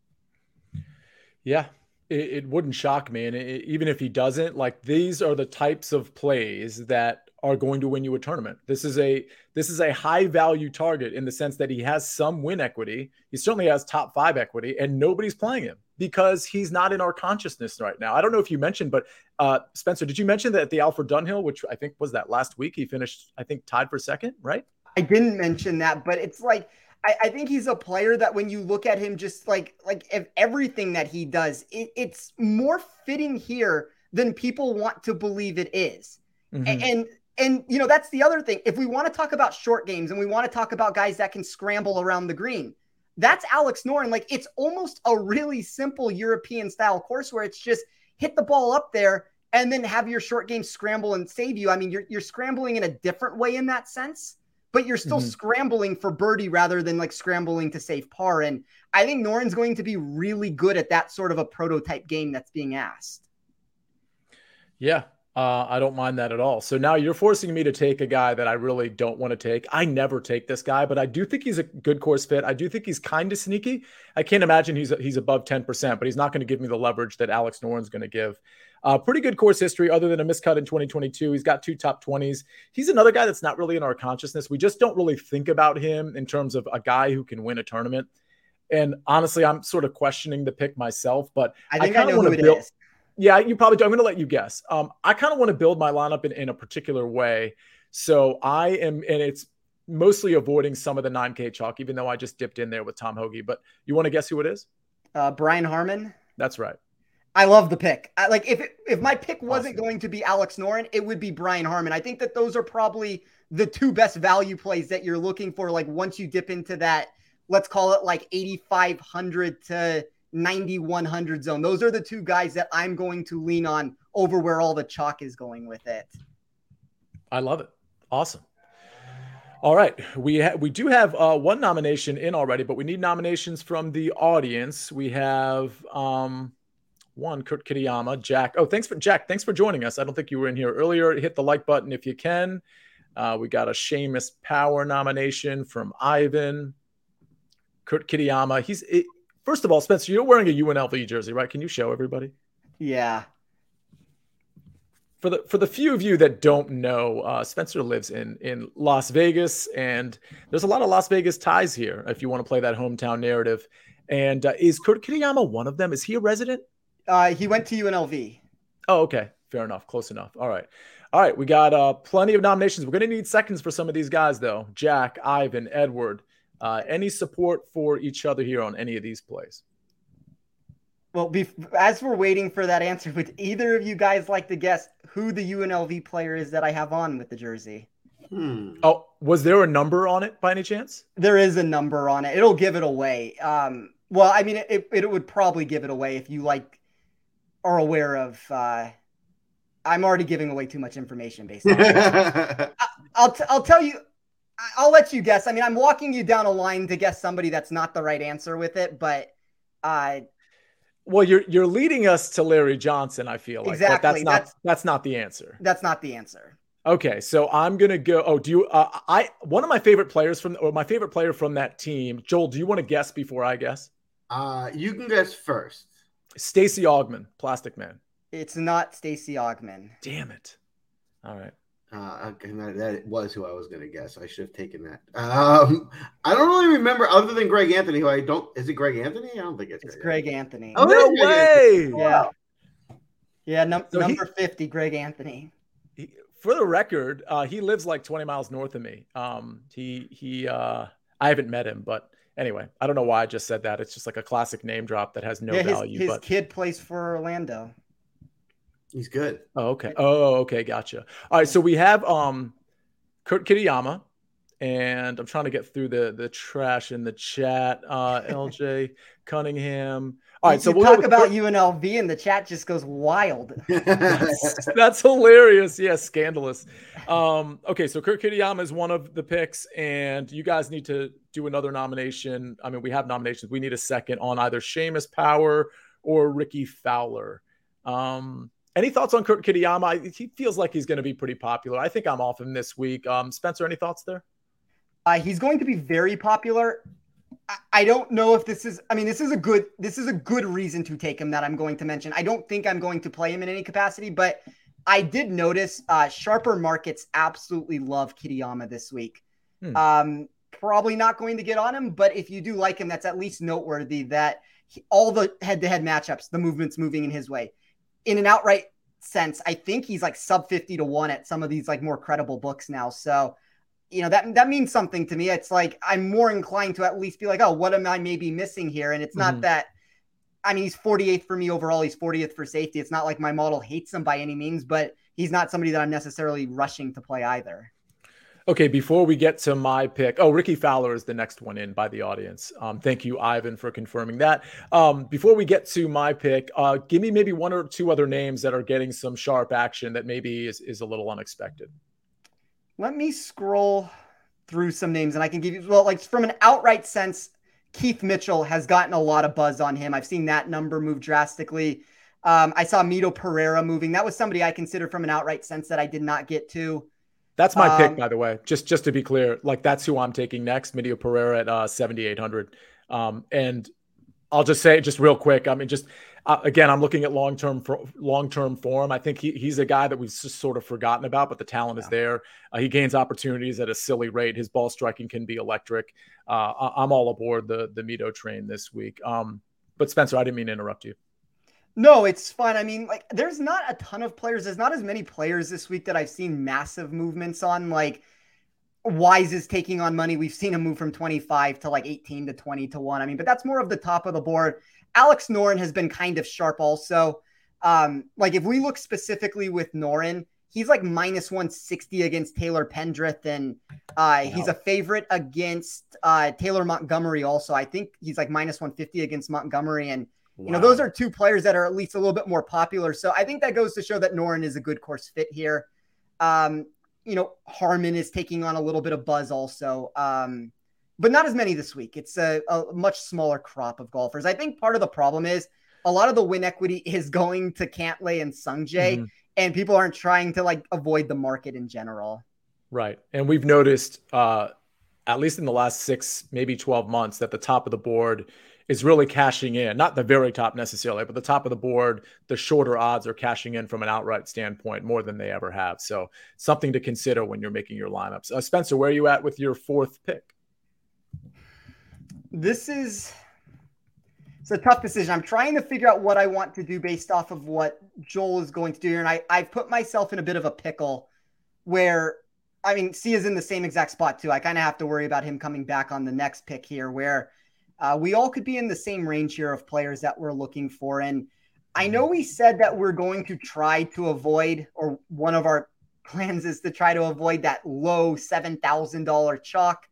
Yeah, it wouldn't shock me. And even if he doesn't, like, these are the types of plays that are going to win you a tournament. This is a high value target in the sense that he has some win equity. He certainly has top 5 equity, and nobody's playing him because he's not in our consciousness right now. I don't know if you mentioned, but Spencer, did you mention that at the Alfred Dunhill, which I think was that last week, he finished, I think, tied for 2nd, right? I didn't mention that, but it's like, I think he's a player that when you look at him, just like if everything that he does, it's more fitting here than people want to believe it is. Mm-hmm. And you know, that's the other thing. If we want to talk about short games and we want to talk about guys that can scramble around the green, that's Alex Noren. Like, it's almost a really simple European style course where it's just hit the ball up there and then have your short game scramble and save you. I mean, you're scrambling in a different way in that sense, but you're still scrambling for birdie rather than like scrambling to save par. And I think Noren's going to be really good at that sort of a prototype game that's being asked. Yeah. I don't mind that at all. So now you're forcing me to take a guy that I really don't want to take. I never take this guy, but I do think he's a good course fit. I do think he's kind of sneaky. I can't imagine he's above 10%, but he's not going to give me the leverage that Alex Noren's going to give. Pretty good course history other than a miscut in 2022. He's got 2 top 20s. He's another guy that's not really in our consciousness. We just don't really think about him in terms of a guy who can win a tournament. And honestly, I'm sort of questioning the pick myself, but I think I know who it is. Yeah, you probably do. I'm going to let you guess. I kind of want to build my lineup in a particular way. So I am, and it's mostly avoiding some of the 9K chalk, even though I just dipped in there with Tom Hoge. But you want to guess who it is? Brian Harman. That's right. I love the pick. If my pick wasn't going to be Alex Noren, it would be Brian Harman. I think that those are probably the 2 best value plays that you're looking for. Like once you dip into that, let's call it like 8,500 to 9,100 zone. Those are the 2 guys that I'm going to lean on over where all the chalk is going with it. I love it. Awesome. All right. We do have 1 nomination in already, but we need nominations from the audience. We have 1, Kurt Kitayama, Jack. Oh, thanks for joining us. I don't think you were in here earlier. Hit the like button if you can. We got a Seamus Power nomination from Ivan. Kurt Kitayama. First of all, Spencer, you're wearing a UNLV jersey, right? Can you show everybody? Yeah. For the few of you that don't know, Spencer lives in Las Vegas, and there's a lot of Las Vegas ties here if you want to play that hometown narrative. And is Kurt Kitayama one of them? Is he a resident? He went to UNLV. Oh, okay. Fair enough. Close enough. All right. We got plenty of nominations. We're going to need seconds for some of these guys, though. Jack, Ivan, Edward. Any support for each other here on any of these plays? Well, as we're waiting for that answer, would either of you guys like to guess who the UNLV player is that I have on with the jersey? Oh, was there a number on it by any chance? There is a number on it. It'll give it away. Well, I mean, it would probably give it away if you are aware of. I'm already giving away too much information, basically. I'll tell you. I'll let you guess. I mean, I'm walking you down a line to guess somebody that's not the right answer with it, but well, you're leading us to Larry Johnson, I feel like. Exactly. But that's not the answer. That's not the answer. Okay, so I'm gonna go. Oh, do you? One of my favorite players my favorite player from that team, Joel. Do you want to guess before I guess? You can guess first. Stacey Augmon, Plastic Man. It's not Stacey Augmon. Damn it! All right. That was who I was going to guess. I should have taken that. I don't really remember other than Greg Anthony, who I don't. Is it Greg Anthony? I don't think it's Greg Anthony. Oh, no way! Anthony. Yeah. Yeah, number 50, Greg Anthony. For the record, he lives like 20 miles north of me. I haven't met him, but anyway, I don't know why I just said that. It's just like a classic name drop that has no value. His kid plays for Orlando. He's good. Oh, okay. Gotcha. All right. So we have Kurt Kitayama, and I'm trying to get through the trash in the chat. LJ Cunningham. All right. So we'll talk about UNLV, and the chat just goes wild. That's hilarious. Yeah, scandalous. Okay. So Kurt Kitayama is one of the picks, and you guys need to do another nomination. I mean, we have nominations. We need a second on either Seamus Power or Ricky Fowler. Any thoughts on Kurt Kitayama? He feels like he's going to be pretty popular. I think I'm off him this week. Spencer, any thoughts there? He's going to be very popular. I don't know if this is. I mean, this is a good reason to take him that I'm going to mention. I don't think I'm going to play him in any capacity, but I did notice sharper markets absolutely love Kitayama this week. Probably not going to get on him, but if you do like him, that's at least noteworthy that all the head-to-head matchups, the movement's moving in his way. In an outright sense, I think he's like sub 50 to 1 at some of these like more credible books now. So, you know, that means something to me. It's like, I'm more inclined to at least be like, oh, what am I maybe missing here? And it's not that, I mean, he's 48th for me overall. He's 40th for safety. It's not like my model hates him by any means, but he's not somebody that I'm necessarily rushing to play either. Okay, before we get to my pick, Ricky Fowler is the next one in by the audience. Thank you, Ivan, for confirming that. Before we get to my pick, give me maybe 1 or 2 other names that are getting some sharp action that maybe is a little unexpected. Let me scroll through some names, and I can give you, well, like from an outright sense, Keith Mitchell has gotten a lot of buzz on him. I've seen that number move drastically. I saw Mito Pereira moving. That was somebody I considered from an outright sense that I did not get to. That's my pick, by the way. Just to be clear, like that's who I'm taking next, Mito Pereira at 7,800. And I'll just say just real quick. I mean, just Again, I'm looking at long-term form. I think he's a guy that we've just sort of forgotten about, but the talent is there. He gains opportunities at a silly rate. His ball striking can be electric. I'm all aboard the Mito train this week. But Spencer, I didn't mean to interrupt you. No, it's fine. I mean, like, there's not a ton of players. There's not as many players this week that I've seen massive movements on. Like, Wise is taking on money. We've seen him move from 25 to like 18 to 20 to 1. I mean, but that's more of the top of the board. Alex Noren has been kind of sharp also. Like, if we look specifically with Noren, he's like minus 160 against Taylor Pendrith, and he's a favorite against Taylor Montgomery also. I think he's like minus 150 against Montgomery, and you know, those are two players that are at least a little bit more popular. So I think that goes to show that Noren is a good course fit here. You know, Harman is taking on a little bit of buzz also, but not as many this week. It's a much smaller crop of golfers. I think part of the problem is a lot of the win equity is going to Cantlay and Sungjae, and people aren't trying to like avoid the market in general. Right. And we've noticed, at least in the last 6, maybe 12 months, that the top of the board is really cashing in, not the very top necessarily, but the top of the board, the shorter odds are cashing in from an outright standpoint more than they ever have. So something to consider when you're making your lineups. Spencer, where are you at with your 4th pick? It's a tough decision. I'm trying to figure out what I want to do based off of what Joel is going to do here. And I've put myself in a bit of a pickle where, I mean, Sia's in the same exact spot too. I kind of have to worry about him coming back on the next pick here, where we all could be in the same range here of players that we're looking for. And I know we said that we're going to try to avoid, or one of our plans is to try to avoid that low $7,000 chalk.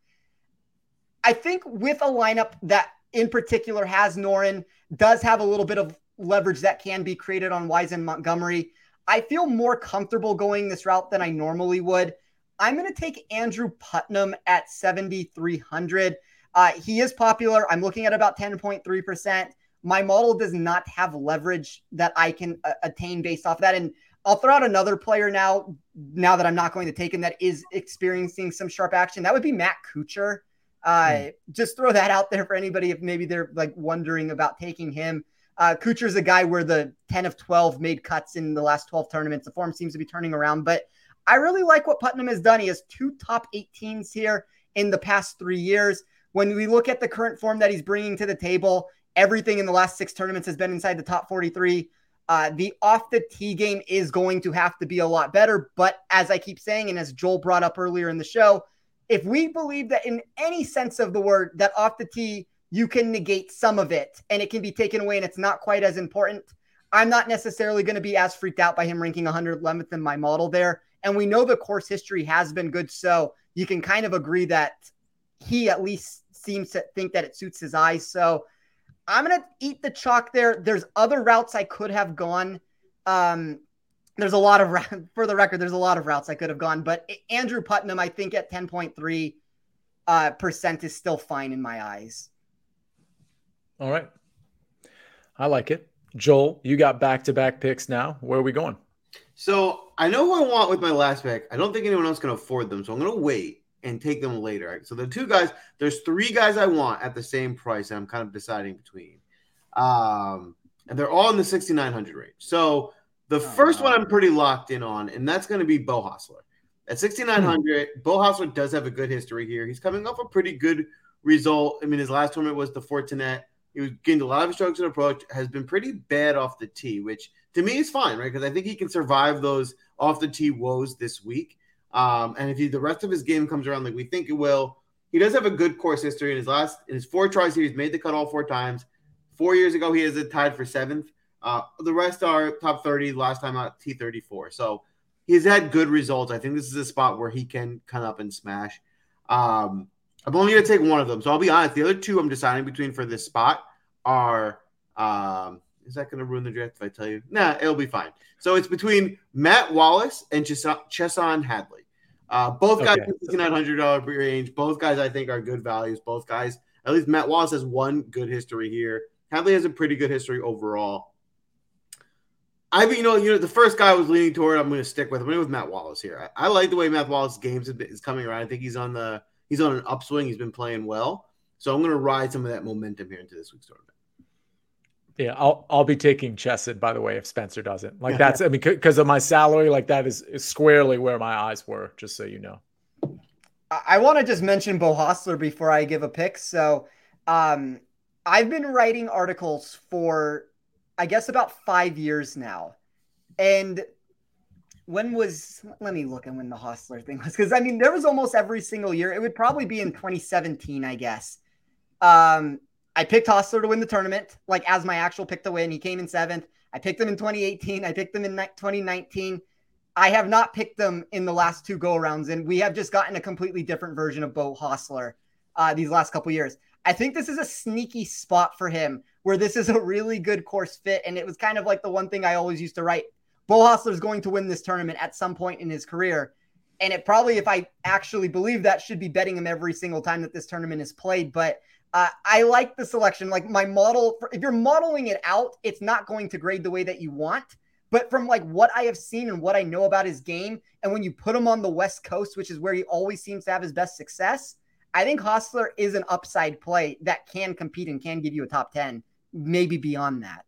I think with a lineup that in particular has Noren, does have a little bit of leverage that can be created on Wise and Montgomery, I feel more comfortable going this route than I normally would. I'm going to take Andrew Putnam at 7,300. He is popular. I'm looking at about 10.3%. My model does not have leverage that I can attain based off of that. And I'll throw out another player now that I'm not going to take him that is experiencing some sharp action. That would be Matt Kuchar. Just throw that out there for anybody if maybe they're like wondering about taking him. Kuchar's a guy where the 10 of 12 made cuts in the last 12 tournaments. The form seems to be turning around, but I really like what Putnam has done. He has 2 top 18s here in the past 3 years. When we look at the current form that he's bringing to the table, everything in the last 6 tournaments has been inside the top 43. The off the tee game is going to have to be a lot better. But as I keep saying, and as Joel brought up earlier in the show, if we believe that in any sense of the word that off the tee, you can negate some of it and it can be taken away and it's not quite as important, I'm not necessarily going to be as freaked out by him ranking 111th in my model there. And we know the course history has been good. So you can kind of agree that he at least seems to think that it suits his eyes. So I'm going to eat the chalk there. There's other routes I could have gone. There's a lot of, for the record, there's a lot of routes I could have gone, but Andrew Putnam, I think at 10.3% is still fine in my eyes. All right. I like it. Joel, you got back-to-back picks now. Where are we going? So I know who I want with my last pick. I don't think anyone else can afford them, so I'm going to wait and take them later. Right? So the 2 guys, there's 3 guys I want at the same price, and I'm kind of deciding between. And they're all in the 6,900 range. So the first one I'm pretty locked in on, and that's going to be Beau Hossler. At 6,900, Beau Hossler does have a good history here. He's coming off a pretty good result. I mean, his last tournament was the Fortinet. He was gained a lot of strokes and approach, has been pretty bad off the tee, which to me is fine, right? Because I think he can survive those off the tee woes this week. And if the rest of his game comes around like we think it will, he does have a good course history. In his 4 tries here, he's made the cut all 4 times. 4 years ago, he has it tied for 7th. The rest are top 30, last time out T34. So he's had good results. I think this is a spot where he can come up and smash. I'm only going to take one of them. So I'll be honest. The other 2 I'm deciding between for this spot are is that going to ruin the draft if I tell you? Nah, it'll be fine. So it's between Matt Wallace and Chesson Hadley. Both guys in the $1,500 range. Both guys I think are good values. Both guys, at least Matt Wallace has one good history here. Hadley has a pretty good history overall. I mean, the first guy I was leaning toward, I'm going to stick with. I'm going to go with Matt Wallace here. I like the way Matt Wallace's games is coming around. I think he's on an upswing. He's been playing well. So I'm going to ride some of that momentum here into this week's tournament. Yeah, I'll be taking Chesson, by the way, if Spencer doesn't. Like that's, I mean, because of my salary, like that is squarely where my eyes were, just so you know. I want to just mention Bo Hostler before I give a pick. So I've been writing articles for, I guess, about 5 years now. And let me look at when the Hostler thing was. Because, I mean, there was almost every single year. It would probably be in 2017, I guess. I picked Hostler to win the tournament, like as my actual pick to win. He came in 7th. I picked him in 2018. I picked him in 2019. I have not picked them in the last 2 go-arounds, and we have just gotten a completely different version of Bo Hostler these last couple years. I think this is a sneaky spot for him where this is a really good course fit, and it was kind of like the one thing I always used to write. Bo Hostler is going to win this tournament at some point in his career, and it probably, if I actually believe that, should be betting him every single time that this tournament is played, but I like the selection. Like my model, if you're modeling it out, it's not going to grade the way that you want. But from like what I have seen and what I know about his game, and when you put him on the West Coast, which is where he always seems to have his best success, I think Hostler is an upside play that can compete and can give you a top 10, maybe beyond that.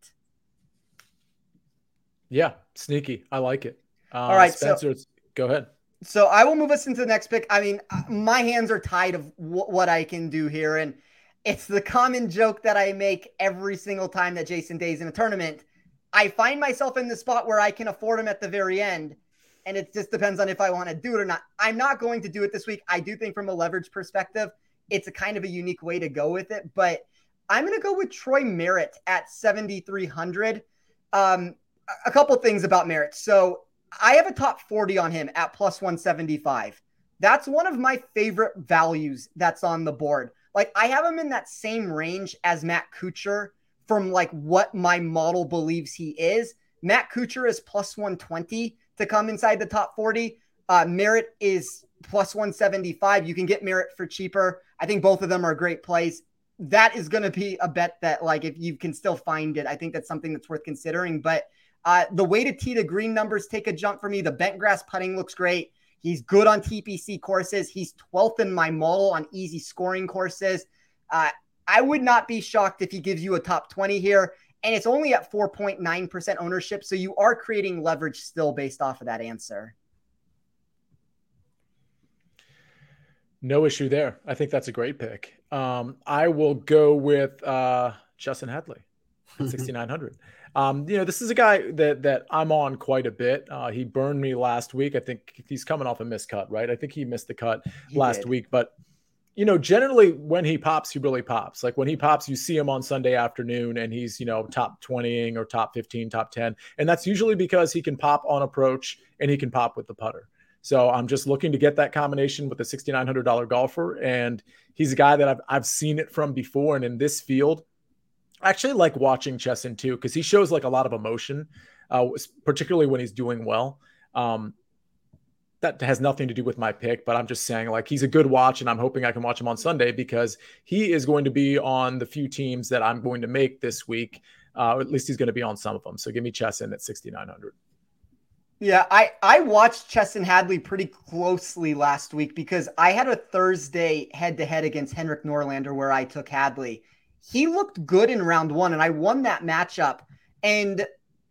Yeah, sneaky. I like it. All right, Spencer, go ahead. So I will move us into the next pick. I mean, my hands are tied of what I can do here, and it's the common joke that I make every single time that Jason Day's in a tournament. I find myself in the spot where I can afford him at the very end, and it just depends on if I want to do it or not. I'm not going to do it this week. I do think from a leverage perspective, it's a kind of a unique way to go with it, but I'm going to go with Troy Merritt at 7,300. A couple things about Merritt. So I have a top 40 on him at plus 175. That's one of my favorite values that's on the board. Like I have him in that same range as Matt Kuchar from like what my model believes he is. Matt Kuchar is plus 120 to come inside the top 40. Merritt is plus 175. You can get Merritt for cheaper. I think both of them are great plays. That is going to be a bet that like, if you can still find it, I think that's something that's worth considering. But the way to tee to green numbers take a jump for me. The bent grass putting looks great. He's good on TPC courses. He's 12th in my model on easy scoring courses. I would not be shocked if he gives you a top 20 here, and it's only at 4.9% ownership. So you are creating leverage still based off of that answer. No issue there. I think that's a great pick. I will go with Chesson Hadley at 6,900. This is a guy that I'm on quite a bit. He burned me last week. I think he's coming off a missed cut, right? I think he missed the cut last week, but generally when he pops, he really pops. Like when he pops, you see him on Sunday afternoon and he's, top 20 or top 15, top 10. And that's usually because he can pop on approach and he can pop with the putter. So I'm just looking to get that combination with a $6,900 golfer. And he's a guy that I've seen it from before. And in this field, I actually like watching Chesson too, because he shows like a lot of emotion, particularly when he's doing well. That has nothing to do with my pick, but I'm just saying like he's a good watch, and I'm hoping I can watch him on Sunday because he is going to be on the few teams that I'm going to make this week. Or at least he's going to be on some of them. So give me Chesson at 6,900. Yeah, I watched Chesson Hadley pretty closely last week because I had a Thursday head-to-head against Henrik Norlander where I took Hadley. He looked good in round 1, and I won that matchup. And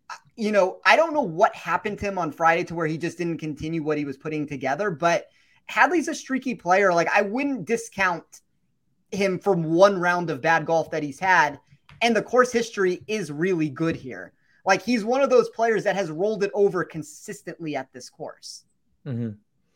I don't know what happened to him on Friday to where he just didn't continue what he was putting together, but Hadley's a streaky player. Like I wouldn't discount him from one round of bad golf that he's had. And the course history is really good here. Like he's one of those players that has rolled it over consistently at this course. Mm-hmm.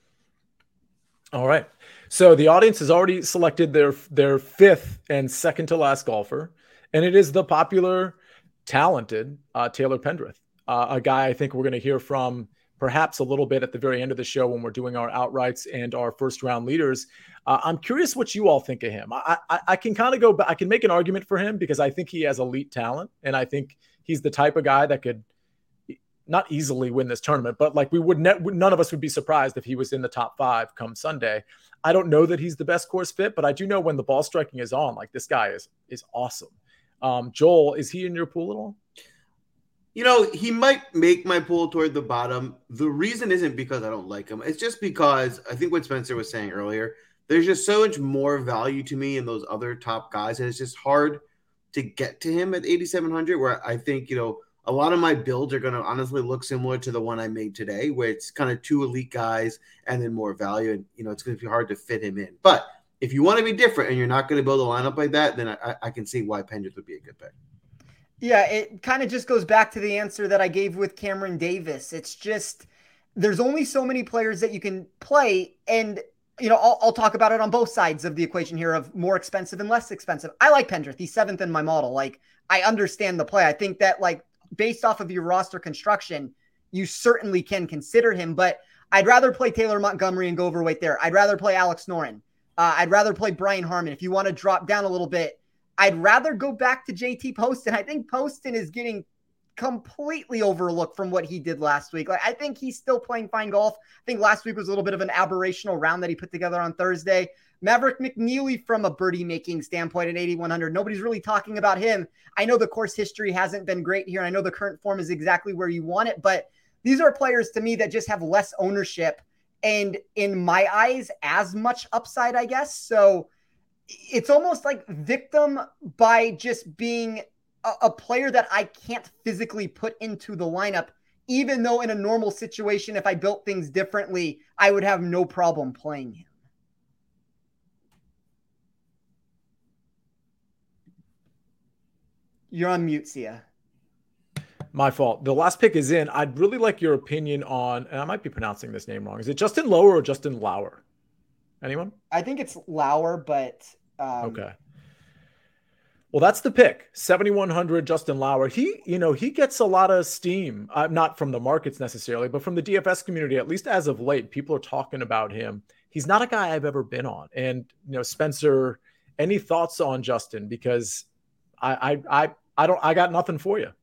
All right. So the audience has already selected their 5th and second to last golfer. And it is the popular, talented Taylor Pendrith. A guy I think we're going to hear from perhaps a little bit at the very end of the show when we're doing our outrights and our first round leaders. I'm curious what you all think of him. I can kind of go back. I can make an argument for him because I think he has elite talent. And I think he's the type of guy that could not easily win this tournament, but like none of us would be surprised if he was in the top 5 come Sunday. I don't know that he's the best course fit, but I do know when the ball striking is on, like this guy is awesome. Joel, is he in your pool at all? He might make my pool toward the bottom. The reason isn't because I don't like him. It's just because I think what Spencer was saying earlier, there's just so much more value to me in those other top guys. And it's just hard to get to him at 8,700, where I think, a lot of my builds are going to honestly look similar to the one I made today, where it's kind of 2 elite guys and then more value. And, it's going to be hard to fit him in. But if you want to be different and you're not going to build a lineup like that, then I can see why Pendrith would be a good pick. Yeah, it kind of just goes back to the answer that I gave with Cameron Davis. It's just there's only so many players that you can play. And, I'll talk about it on both sides of the equation here of more expensive and less expensive. I like Pendrith. He's 7th in my model. Like, I understand the play. I think that, like, based off of your roster construction, you certainly can consider him. But I'd rather play Taylor Montgomery and go overweight there. I'd rather play Alex Noren. I'd rather play Brian Harman. If you want to drop down a little bit, I'd rather go back to JT Poston. I think Poston is getting completely overlooked from what he did last week. Like, I think he's still playing fine golf. I think last week was a little bit of an aberrational round that he put together on Thursday. Maverick McNeely from a birdie making standpoint at 8,100. Nobody's really talking about him. I know the course history hasn't been great here. And I know the current form is exactly where you want it, but these are players to me that just have less ownership and in my eyes, as much upside, I guess. So it's almost like victim by just being a player that I can't physically put into the lineup, even though in a normal situation, if I built things differently, I would have no problem playing him. You're on mute, Sia. My fault. The last pick is in. I'd really like your opinion on, and I might be pronouncing this name wrong. Is it Justin Lower or Justin Lauer? Anyone? I think it's Lauer, but okay. Well, that's the pick. 7,100 Justin Lauer. He gets a lot of steam, not from the markets necessarily, but from the DFS community, at least as of late. People are talking about him. He's not a guy I've ever been on. And, Spencer, any thoughts on Justin? Because I got nothing for you.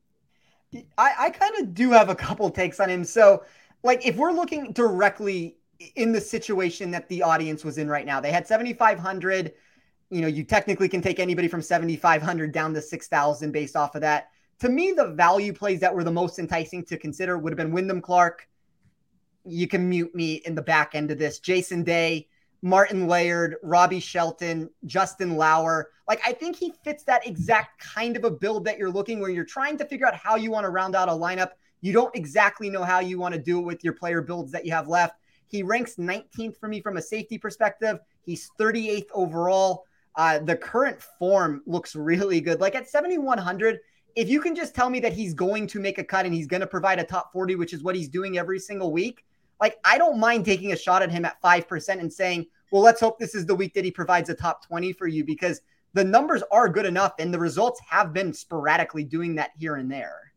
I kind of do have a couple takes on him. So, like, if we're looking directly in the situation that the audience was in right now, they had 7,500. You technically can take anybody from 7,500 down to 6,000 based off of that. To me, the value plays that were the most enticing to consider would have been Wyndham Clark. You can mute me in the back end of this. Jason Day, Martin Laird, Robbie Shelton, Justin Lauer. Like, I think he fits that exact kind of a build that you're looking, where you're trying to figure out how you want to round out a lineup. You don't exactly know how you want to do it with your player builds that you have left. He ranks 19th for me from a safety perspective. He's 38th overall. The current form looks really good. Like, at 7,100, if you can just tell me that he's going to make a cut and he's going to provide a top 40, which is what he's doing every single week, like, I don't mind taking a shot at him at 5% and saying, well, let's hope this is the week that he provides a top 20 for you, because the numbers are good enough and the results have been sporadically doing that here and there.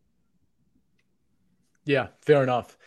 Yeah, fair enough.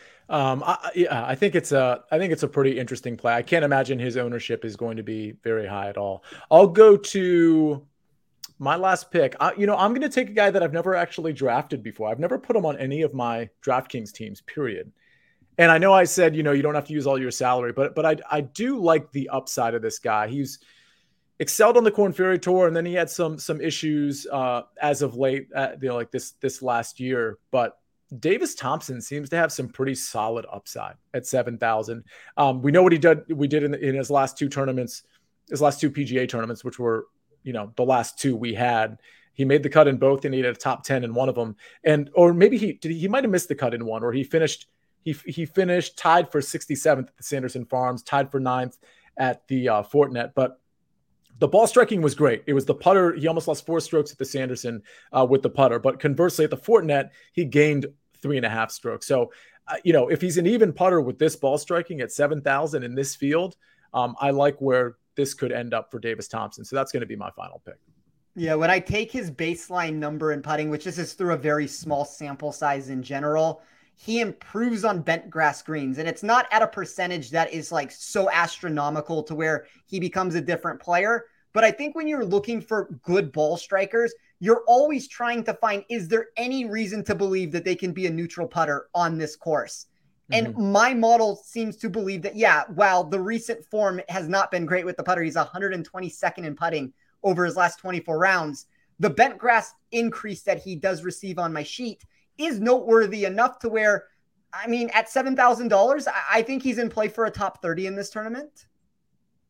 I think it's a pretty interesting play. I can't imagine his ownership is going to be very high at all. I'll go to my last pick. I'm going to take a guy that I've never actually drafted before. I've never put him on any of my DraftKings teams, period. And I know I said, you don't have to use all your salary, but I do like the upside of this guy. He's excelled on the Korn Ferry Tour, and then he had some issues as of late, like this last year. But Davis Thompson seems to have some pretty solid upside at 7,000. We know what he did in his last two tournaments, his last two PGA tournaments, which were, the last two we had. He made the cut in both, and he had a top 10 in one of them. Or maybe he might have missed the cut in one, or he finished tied for 67th at the Sanderson Farms, tied for 9th at the Fortinet. But the ball striking was great. It was the putter. He almost lost 4 strokes at the Sanderson with the putter. But conversely, at the Fortinet, he gained 3.5 strokes. So, if he's an even putter with this ball striking at 7,000 in this field, I like where this could end up for Davis Thompson. So that's going to be my final pick. Yeah, when I take his baseline number in putting, which this is through a very small sample size in general, he improves on bent grass greens. And it's not at a percentage that is like so astronomical to where he becomes a different player. But I think when you're looking for good ball strikers, you're always trying to find, is there any reason to believe that they can be a neutral putter on this course? And my model seems to believe that, yeah, while the recent form has not been great with the putter, he's 122nd in putting over his last 24 rounds. The bent grass increase that he does receive on my sheet is noteworthy enough to where, I mean, at $7,000, I think he's in play for a top 30 in this tournament.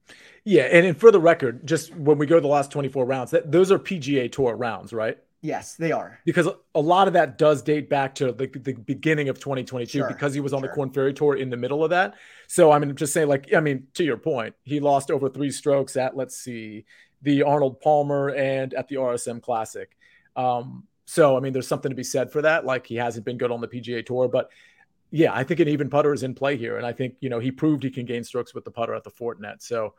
Yeah, and for the record, just when we go the last 24 rounds, those are PGA Tour rounds, right? Yes, they are. Because a lot of that does date back to the beginning of 2022 because he was on the Korn Ferry Tour in the middle of that. So, I mean, just saying, like, I mean, to your point, he lost over 3 strokes at, let's see, the Arnold Palmer and at the RSM Classic. So, I mean, there's something to be said for that. Like, he hasn't been good on the PGA Tour, but yeah, I think an even putter is in play here. And I think, you know, he proved he can gain strokes with the putter at the Fortinet. So,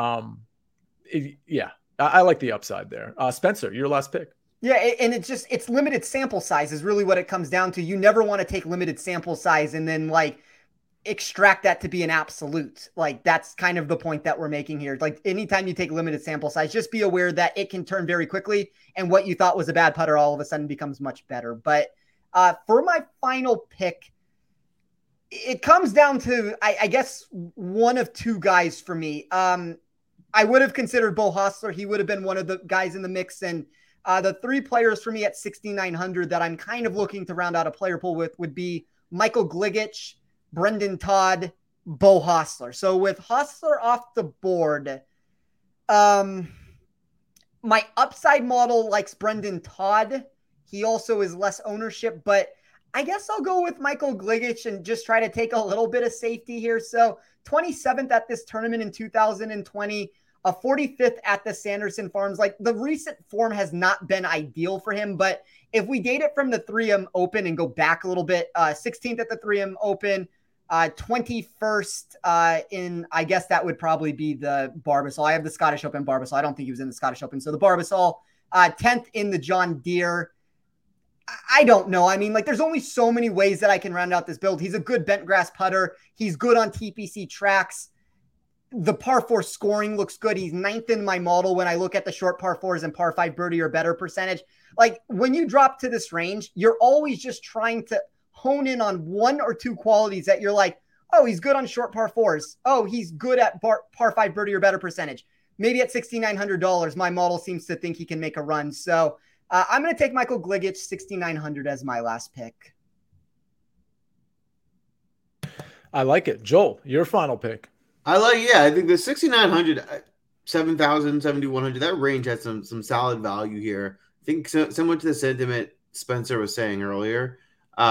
yeah, I like the upside there. Spencer, your last pick. Yeah, and it's limited sample size is really what it comes down to. You never want to take limited sample size and then like extract that to be an absolute. Like that's kind of the point that we're making here. Like anytime you take limited sample size, just be aware that it can turn very quickly and what you thought was a bad putter all of a sudden becomes much better. But for my final pick, it comes down to, I guess, one of 2 guys for me. I would have considered Beau Hossler. He would have been one of the guys in the mix. And the 3 players for me at 6,900 that I'm kind of looking to round out a player pool with would be Michael Gligich, Brendan Todd, Beau Hossler. So with Hossler off the board, my upside model likes Brendan Todd. He also is less ownership, but I guess I'll go with Michael Gligich and just try to take a little bit of safety here. So 27th at this tournament in 2020, a 45th at the Sanderson Farms. Like the recent form has not been ideal for him, but if we date it from the 3M Open and go back a little bit, 16th at the 3M Open, 21st in, I guess that would probably be the Barbasol. I have the Scottish Open Barbasol. I don't think he was in the Scottish Open. So the Barbasol, 10th in the John Deere. I don't know. I mean, like there's only so many ways that I can round out this build. He's a good bent grass putter. He's good on TPC tracks. The par 4 scoring looks good. He's 9th in my model when I look at the short par 4s and par 5 birdie or better percentage. Like when you drop to this range, you're always just trying to hone in on 1 or 2 qualities that you're like, oh, he's good on short par 4s. Oh, he's good at par 5 birdie or better percentage. Maybe at $6,900, my model seems to think he can make a run. So I'm going to take Michael Gligich, 6,900 as my last pick. I like it. Joel, your final pick. I think the 6,900, 7,000, 7,100, that range has some solid value here. I think similar to the sentiment Spencer was saying earlier.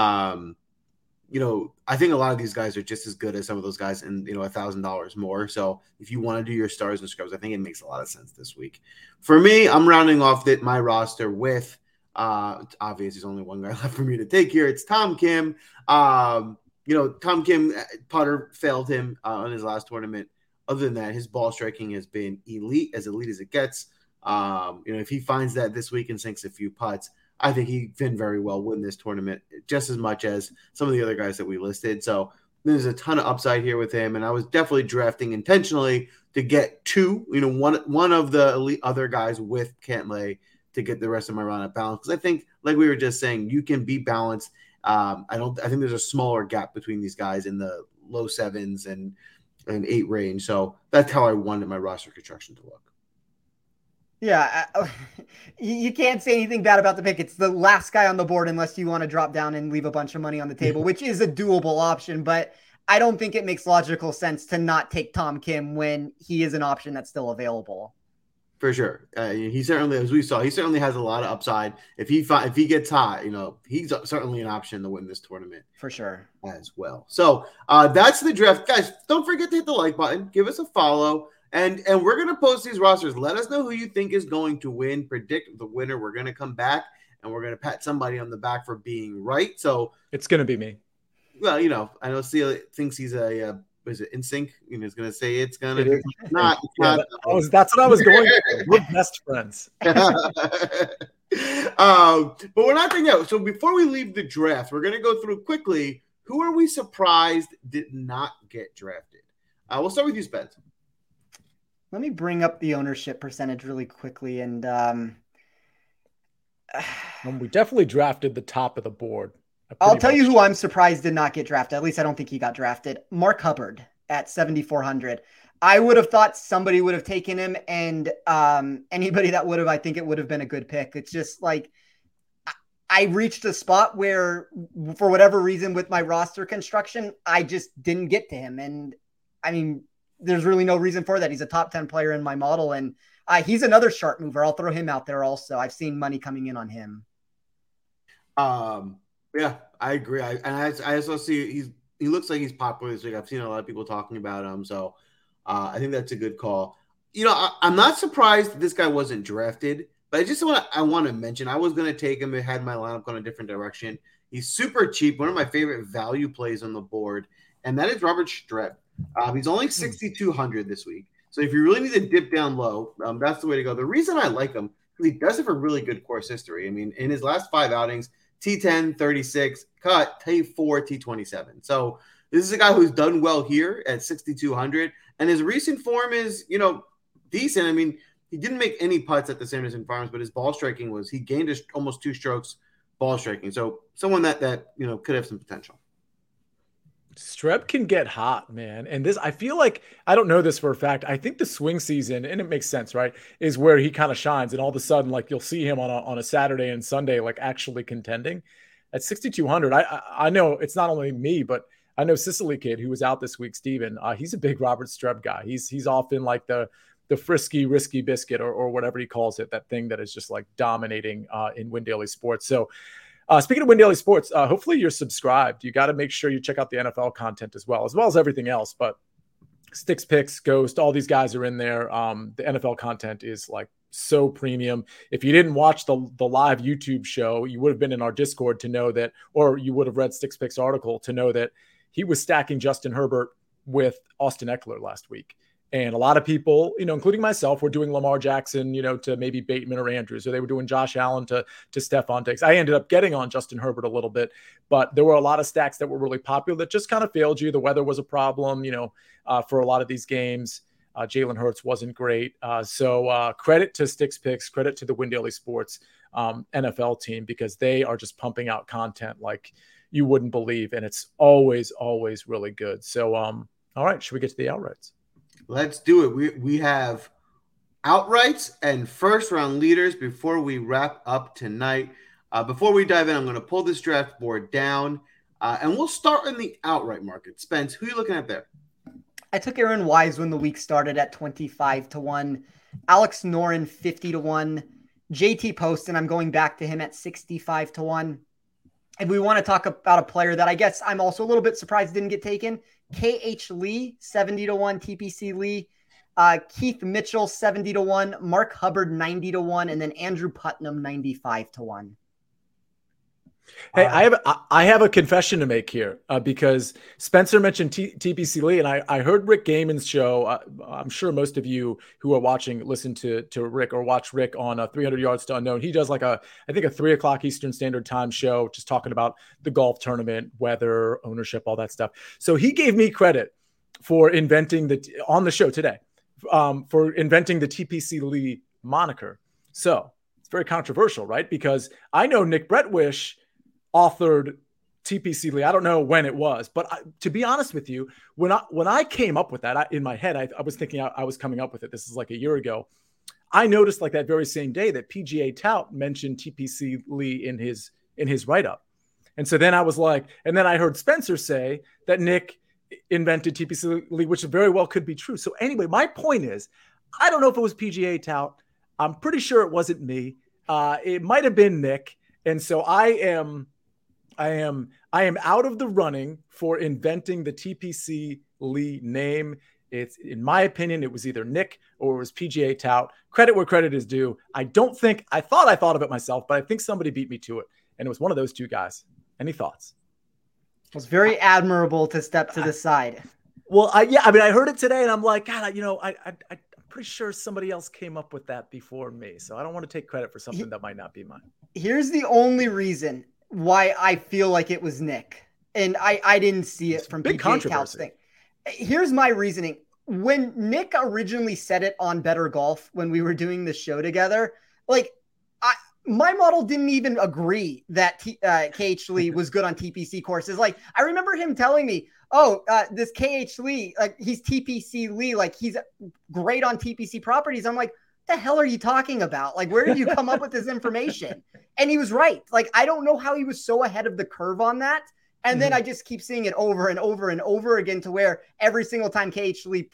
You know, I think a lot of these guys are just as good as some of those guys and, you know, $1,000 more. So if you want to do your stars and scrubs, I think it makes a lot of sense this week. For me, I'm rounding off my roster with, obviously there's only one guy left for me to take here. It's Tom Kim. You know, Tom Kim, putter failed him on his last tournament. Other than that, his ball striking has been elite as it gets. You know, if he finds that this week and sinks a few putts, I think he can very well win this tournament just as much as some of the other guys that we listed. So there's a ton of upside here with him. And I was definitely drafting intentionally to get 2, you know, one of the elite other guys with Cantlay to get the rest of my round at balance. Because I think, like we were just saying, you can be balanced. I think there's a smaller gap between these guys in the low 7s and 8 range. So that's how I wanted my roster construction to look. Yeah, you can't say anything bad about the pick. It's the last guy on the board unless you want to drop down and leave a bunch of money on the table, which is a doable option. But I don't think it makes logical sense to not take Tom Kim when he is an option that's still available. For sure. He certainly, as we saw, he certainly has a lot of upside. If he gets hot, you know, he's certainly an option to win this tournament. For sure. As well. So that's the draft. Guys, don't forget to hit the like button. Give us a follow. And we're going to post these rosters. Let us know who you think is going to win. Predict the winner. We're going to come back, and we're going to pat somebody on the back for being right. So it's going to be me. Well, you know, I know Celia thinks he's a is it NSYNC? You know, he's going to say it's going to be not. That's what I was going for. We're best friends. But we're not doing that. So before we leave the draft, we're going to go through quickly. Who are we surprised did not get drafted? We'll start with you, Spence. Let me bring up the ownership percentage really quickly. And we definitely drafted the top of the board. I'll tell you who I'm surprised did not get drafted. At least I don't think he got drafted. Mark Hubbard at 7,400. I would have thought somebody would have taken him, and anybody that would have, I think it would have been a good pick. It's just like I reached a spot where, for whatever reason, with my roster construction, I just didn't get to him. And I mean, there's really no reason for that. He's a top 10 player in my model, and he's another sharp mover. I'll throw him out there also. I've seen money coming in on him. Yeah, I agree. I also see he looks like he's popular this week. I've seen a lot of people talking about him, so I think that's a good call. I'm not surprised that this guy wasn't drafted, but I want to mention I was going to take him and had my lineup gone a different direction. He's super cheap, one of my favorite value plays on the board, and that is Robert Streb. He's only 6,200 this week, so if you really need to dip down low, that's the way to go. The reason I like him is he does have a really good course history. I mean, in his last 5 outings, T10, 36, cut, T4, T27. So this is a guy who's done well here at 6,200, and his recent form is, decent. I mean, he didn't make any putts at the Sanderson Farms, but his ball striking he gained almost 2 strokes ball striking. So someone that could have some potential. Streb can get hot, man. And this, I feel like, I don't know this for a fact. I think the swing season, and it makes sense, right, is where he kind of shines. And all of a sudden, like, you'll see him on a Saturday and Sunday, like, actually contending. At 6,200, I know it's not only me, but I know Sicily Kid, who was out this week, Steven. He's a big Robert Streb guy. He's often like the frisky, risky biscuit or whatever he calls it, that thing that is just like dominating in Win Daily Sports. So speaking of Win Daily Sports, hopefully you're subscribed. You got to make sure you check out the NFL content as well as everything else. But Sticks Picks, Ghost, all these guys are in there. The NFL content is like so premium. If you didn't watch the live YouTube show, you would have been in our Discord to know that, or you would have read Sticks Picks article to know that he was stacking Justin Herbert with Austin Eckler last week. And a lot of people, including myself, were doing Lamar Jackson, to maybe Bateman or Andrews, or they were doing Josh Allen to Stephon Diggs. I ended up getting on Justin Herbert a little bit, but there were a lot of stacks that were really popular that just kind of failed you. The weather was a problem, for a lot of these games. Jalen Hurts wasn't great. So credit to Sticks Picks, credit to the Win Daily Sports NFL team, because they are just pumping out content like you wouldn't believe. And it's always, always really good. So, all right, should we get to the outrights? Let's do it. We have outrights and first round leaders before we wrap up tonight. Before we dive in, I'm going to pull this draft board down, and we'll start in the outright market. Spence, who are you looking at there? I took Aaron Wise when the week started at 25-1. Alex Noren 50-1. JT Poston, I'm going back to him at 65-1. And we want to talk about a player that I guess I'm also a little bit surprised didn't get taken. KH Lee, 70-1, TPC Lee, Keith Mitchell, 70-1, Mark Hubbard, 90-1, and then Andrew Putnam, 95-1. Hey, I have a confession to make here because Spencer mentioned TPC Lee, and I heard Rick Gaiman's show. I'm sure most of you who are watching listen to Rick or watch Rick on 300 Yards to Unknown. He does I think a 3 o'clock Eastern Standard Time show, just talking about the golf tournament, weather, ownership, all that stuff. So he gave me credit for inventing on the show today, for inventing the TPC Lee moniker. So it's very controversial, right? Because I know Nick Bretwish authored TPC Lee. I don't know when it was, but to be honest with you, when I came up with that, in my head, I was thinking I was coming up with it. This is like a year ago. I noticed that very same day that PGA Tout mentioned TPC Lee in his write-up. And so then I was like, and then I heard Spencer say that Nick invented TPC Lee, which very well could be true. So anyway, my point is, I don't know if it was PGA Tout. I'm pretty sure it wasn't me. It might have been Nick. And so I am out of the running for inventing the TPC Lee name. It's, in my opinion, it was either Nick or it was PGA Tout. Credit where credit is due. I thought of it myself, but I think somebody beat me to it. And it was one of those two guys. Any thoughts? It was very admirable to step to the side. Well, I heard it today and I'm like, God, I'm pretty sure somebody else came up with that before me. So I don't want to take credit for something that might not be mine. Here's the only reason why I feel like it was Nick. And I didn't see it from PGA Tout's thing. Here's my reasoning. When Nick originally said it on Better Golf, when we were doing the show together, my model didn't even agree that KH Lee was good on TPC courses. I remember him telling me, this KH Lee, he's TPC Lee, he's great on TPC properties. I'm like, what the hell are you talking about? Where did you come up with this information? And he was right. I don't know how he was so ahead of the curve on that. And then I just keep seeing it over and over and over again, to where every single time KH Lee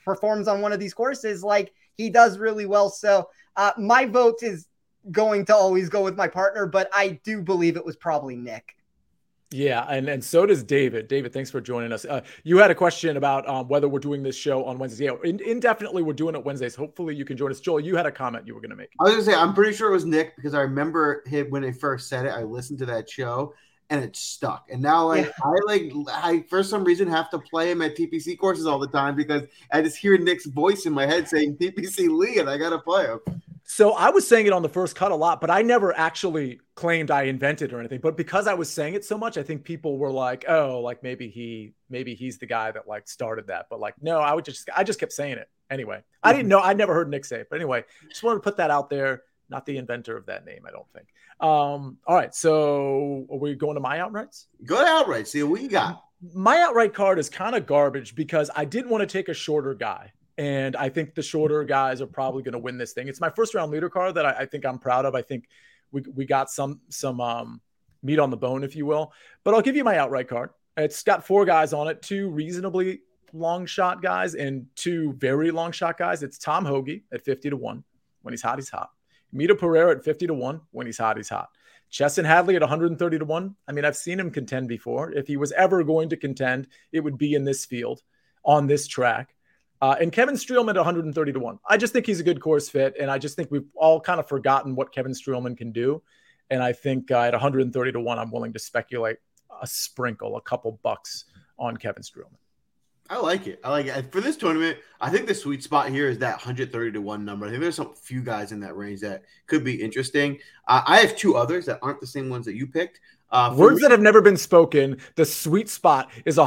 performs on one of these courses, like he does really well. So my vote is going to always go with my partner, but I do believe it was probably Nick. Yeah, and so does David. David, thanks for joining us. You had a question about whether we're doing this show on Wednesdays. Yeah, indefinitely we're doing it Wednesdays. Hopefully you can join us. Joel, you had a comment you were going to make. I was going to say, I'm pretty sure it was Nick because I remember him when they first said it. I listened to that show and it stuck. And now I for some reason have to play him at TPC courses all the time because I just hear Nick's voice in my head saying TPC Lee and I got to play him. So I was saying it on the first cut a lot, but I never actually claimed I invented or anything. But because I was saying it so much, I think people were like, "Oh, like maybe he's the guy that like started that." But like, no, I just kept saying it anyway. I didn't know. I never heard Nick say it, but anyway, just wanted to put that out there. Not the inventor of that name, I don't think. All right, so are we going to my outrights? Go to outright. See what you got. My outright card is kind of garbage because I didn't want to take a shorter guy. And I think the shorter guys are probably going to win this thing. It's my first round leader card that I think I'm proud of. I think we got some meat on the bone, if you will. But I'll give you my outright card. It's got 4 guys on it, 2 reasonably long shot guys and 2 very long shot guys. It's Tom Hoge at 50-1. When he's hot, he's hot. Mito Pereira at 50-1. When he's hot, he's hot. Chesson Hadley at 130-1. I mean, I've seen him contend before. If he was ever going to contend, it would be in this field, on this track. And Kevin Streelman at 130-1. I just think he's a good course fit. And I just think we've all kind of forgotten what Kevin Streelman can do. And I think at 130-1, I'm willing to speculate a sprinkle, a couple bucks on Kevin Streelman. I like it. For this tournament, I think the sweet spot here is that 130-1 number. I think there's some few guys in that range that could be interesting. I have 2 others that aren't the same ones that you picked. Words that have never been spoken. The sweet spot is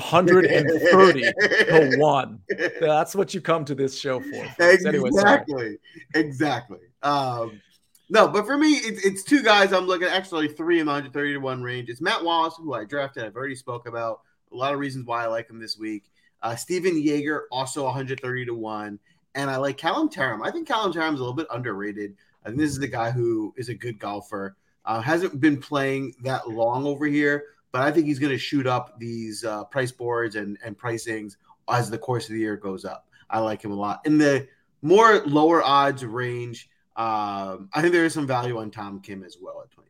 130-1. That's what you come to this show for. Exactly. No, but for me, it's 2 guys I'm looking at. Actually, 3 in the 130-1 range. It's Matt Wallace, who I drafted. I've already spoke about a lot of reasons why I like him this week. Steven Yeager, also 130-1. And I like Callum Tarrant. I think Callum Tarrant is a little bit underrated. I think this is the guy who is a good golfer. Hasn't been playing that long over here, but I think he's going to shoot up these price boards and pricings as the course of the year goes up. I like him a lot. In the more lower odds range, I think there is some value on Tom Kim as well at 22-1.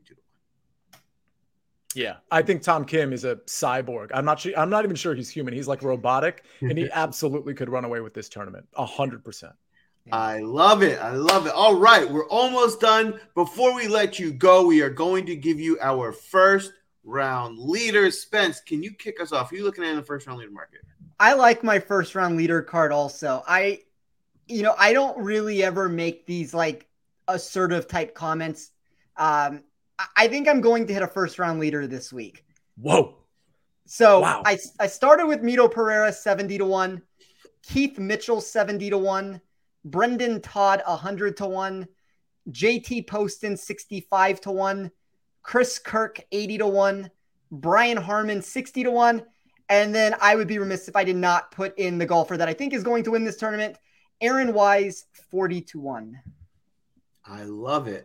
Yeah, I think Tom Kim is a cyborg. I'm not even sure he's human. He's like robotic, and he absolutely could run away with this tournament, 100%. I love it. All right, we're almost done. Before we let you go, we are going to give you our first round leaders. Spence, can you kick us off? Who are you looking at in the first round leader market? I like my first round leader card also. I don't really ever make these like assertive type comments. I think I'm going to hit a first round leader this week. Whoa. So wow. I started with Mito Pereira 70-1, Keith Mitchell 70-1, Brendan Todd 100-1, JT Poston 65-1, Chris Kirk 80-1, Brian Harmon 60-1, and then I would be remiss if I did not put in the golfer that I think is going to win this tournament, Aaron Wise 40-1. I love it.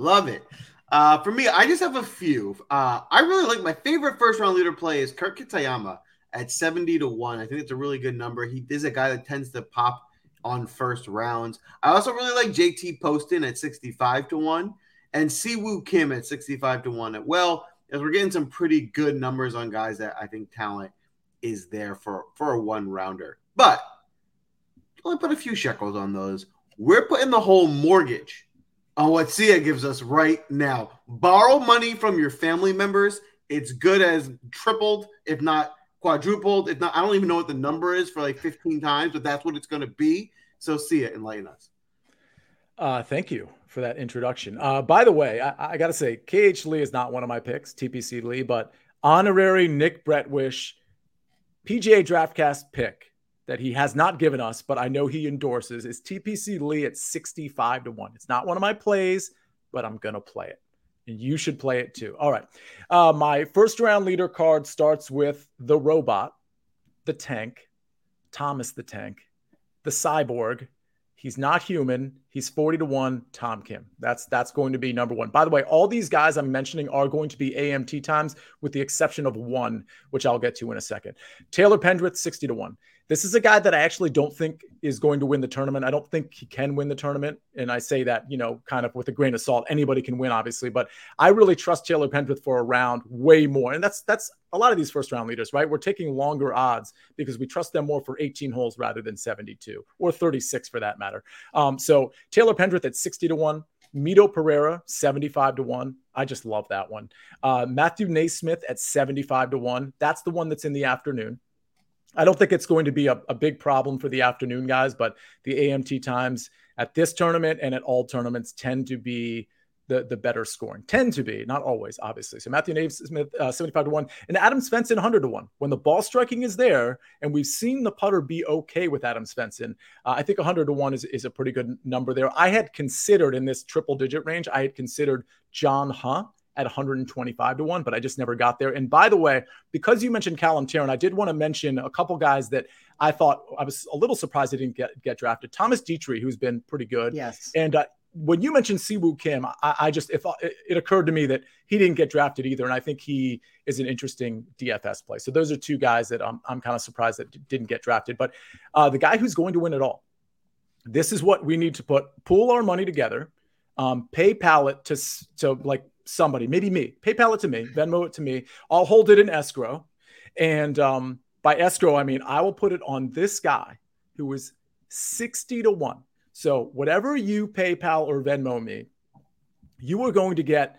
For me, I just have a few. I really like my favorite first round leader play is Kurt Kitayama at 70-1. I think it's a really good number. He is a guy that tends to pop on first rounds. I also really like JT Poston at 65-1 and Siwoo Kim at 65-1 as we're getting some pretty good numbers on guys that I think talent is there for a one rounder. But only put a few shekels on those. We're putting the whole mortgage on what Sia gives us right now. Borrow money from your family members. It's good as tripled, if not quadrupled. If not, I don't even know what the number is for like 15 times, but that's what it's going to be. So Sia, enlighten us. Thank you for that introduction. By the way, I got to say, KH Lee is not one of my picks, TPC Lee, but honorary Nick Bretwish PGA Draftcast pick that he has not given us, but I know he endorses is TPC Lee at 65-1. It's not one of my plays, but I'm going to play it. And you should play it too. All right. My first round leader card starts with the robot, the tank, Thomas the Tank, the cyborg. He's not human. He's 40-1, Tom Kim. That's going to be number one. By the way, all these guys I'm mentioning are going to be AMT times with the exception of one, which I'll get to in a second. Taylor Pendrith, 60-1. This is a guy that I actually don't think is going to win the tournament. I don't think he can win the tournament. And I say that, kind of with a grain of salt. Anybody can win, obviously, but I really trust Taylor Pendrith for a round way more. And that's a lot of these first round leaders, right? We're taking longer odds because we trust them more for 18 holes rather than 72 or 36 for that matter. So Taylor Pendrith at 60-1, Mito Pereira, 75-1. I just love that one. Matthew Naismith at 75-1. That's the one that's in the afternoon. I don't think it's going to be a big problem for the afternoon guys, but the AMT times at this tournament and at all tournaments tend to be the better scoring. Tend to be, not always, obviously. So Matthew Naismith, 75-1, and Adam Svensson, 100-1. When the ball striking is there, and we've seen the putter be okay with Adam Svensson, I think 100-1 is a pretty good number there. I had considered in this triple-digit range, I had considered John Huh at 125-1, but I just never got there. And by the way, because you mentioned Callum Tarrant, I did want to mention a couple guys that I thought I was a little surprised they didn't get drafted. Thomas Dietrich, who's been pretty good. Yes. And when you mentioned Siwoo Kim, it occurred to me that he didn't get drafted either. And I think he is an interesting DFS play. So those are two guys that I'm kind of surprised that didn't get drafted. But the guy who's going to win it all, this is what we need to pool our money together, PayPal it to like somebody, maybe me, PayPal it to me, Venmo it to me. I'll hold it in escrow. And by escrow, I mean, I will put it on this guy who is 60-1. So whatever you PayPal or Venmo me, you are going to get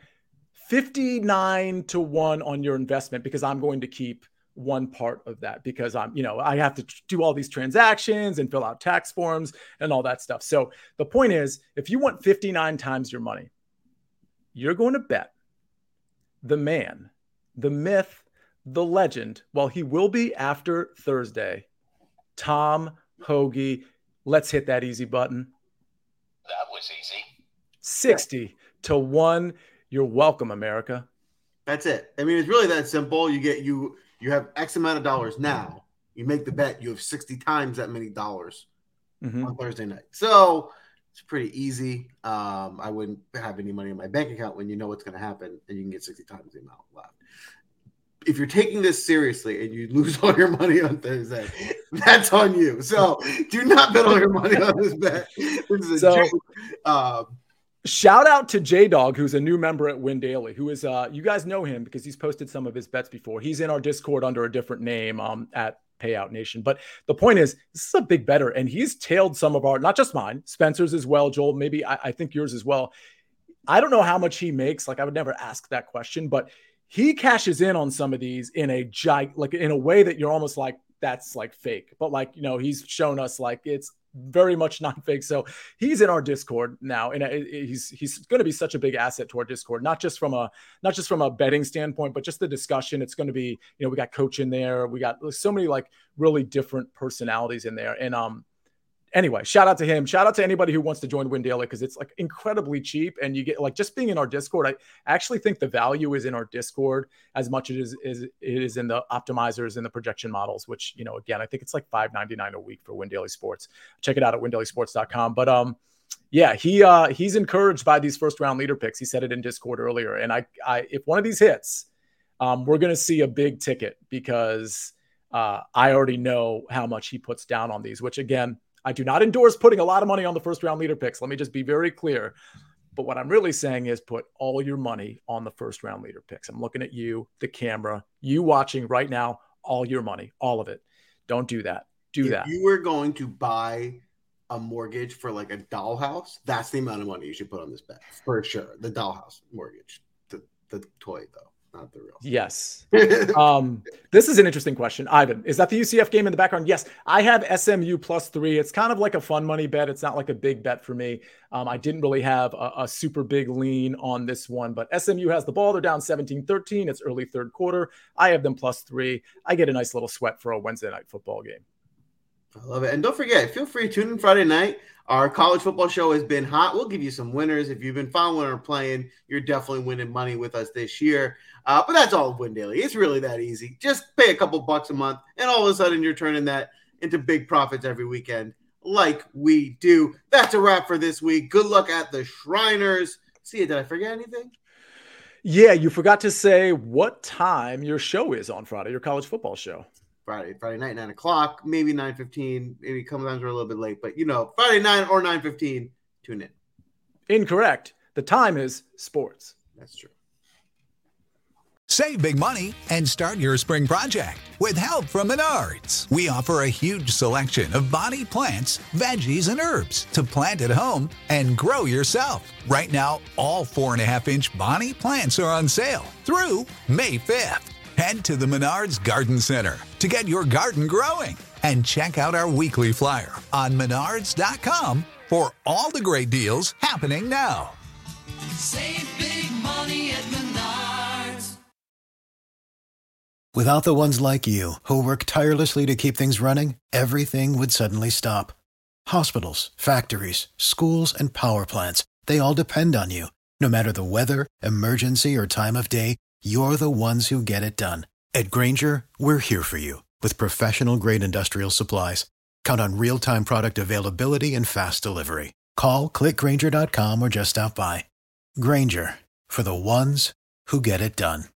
59-1 on your investment because I'm going to keep one part of that because I have to do all these transactions and fill out tax forms and all that stuff. So the point is, if you want 59 times your money, you're going to bet the man, the myth, the legend, well, he will be after Thursday, Tom Hoge. Let's hit that easy button. That was easy. 60-1. You're welcome, America. That's it. I mean, it's really that simple. You have X amount of dollars now. You make the bet. You have 60 times that many dollars on Thursday night. So it's pretty easy. I wouldn't have any money in my bank account when you know what's going to happen and you can get 60 times the amount left. If you're taking this seriously and you lose all your money on Thursday, that's on you. So do not bet all your money on this bet. This is a joke. Shout out to J-Dog, who's a new member at Win Daily, who is, you guys know him because he's posted some of his bets before. He's in our Discord under a different name at Payout Nation. But the point is, this is a big bettor, and he's tailed some of our, not just mine, Spencer's as well, Joel, maybe I think yours as well. I don't know how much he makes. Like, I would never ask that question, but he cashes in on some of these in a way that you're almost like, that's like fake. But like, he's shown us like it's very much not fake. So he's in our Discord now, and he's going to be such a big asset to our Discord, not just from a betting standpoint, but just the discussion. It's going to be, we got Coach in there. We got so many like really different personalities in there. And anyway, shout out to him. Shout out to anybody who wants to join Win Daily because it's like incredibly cheap, and you get like just being in our Discord. I actually think the value is in our Discord as much as it is in the optimizers and the projection models. Which again, I think it's like $5.99 a week for Win Daily Sports. Check it out at windailysports.com. But yeah, he's encouraged by these first round leader picks. He said it in Discord earlier, and I if one of these hits, we're going to see a big ticket because I already know how much he puts down on these. Which again, I do not endorse putting a lot of money on the first round leader picks. Let me just be very clear. But what I'm really saying is put all your money on the first round leader picks. I'm looking at you, the camera, you watching right now, all your money, all of it. Don't do that. If you were going to buy a mortgage for like a dollhouse, that's the amount of money you should put on this bet for sure. The dollhouse mortgage, the toy though. Not the real. Yes. This is an interesting question. Ivan, is that the UCF game in the background? Yes. I have SMU +3. It's kind of like a fun money bet. It's not like a big bet for me. I didn't really have a super big lean on this one, but SMU has the ball. They're down 17-13. It's early third quarter. I have them +3. I get a nice little sweat for a Wednesday night football game. I love it. And don't forget, feel free to tune in Friday night. Our college football show has been hot. We'll give you some winners. If you've been following or playing, you're definitely winning money with us this year. But that's all Win Daily. It's really that easy. Just pay a couple bucks a month, and all of a sudden you're turning that into big profits every weekend like we do. That's a wrap for this week. Good luck at the Shriners. See you. Did I forget anything? Yeah, you forgot to say what time your show is on Friday, your college football show. Friday night, 9 o'clock, maybe 9:15. Maybe sometimes we're a little bit late, but Friday 9 or 9:15, tune in. Incorrect. The time is sports. That's true. Save big money and start your spring project with help from Menards. We offer a huge selection of bonnie plants, veggies, and herbs to plant at home and grow yourself. Right now, all 4.5-inch bonnie plants are on sale through May 5th. Head to the Menards Garden Center to get your garden growing and check out our weekly flyer on menards.com for all the great deals happening now. Save big money at Menards. Without the ones like you, who work tirelessly to keep things running, everything would suddenly stop. Hospitals, factories, schools, and power plants, they all depend on you. No matter the weather, emergency, or time of day, you're the ones who get it done. At Grainger, we're here for you with professional-grade industrial supplies. Count on real-time product availability and fast delivery. Call, click Grainger.com, or just stop by. Grainger, for the ones who get it done.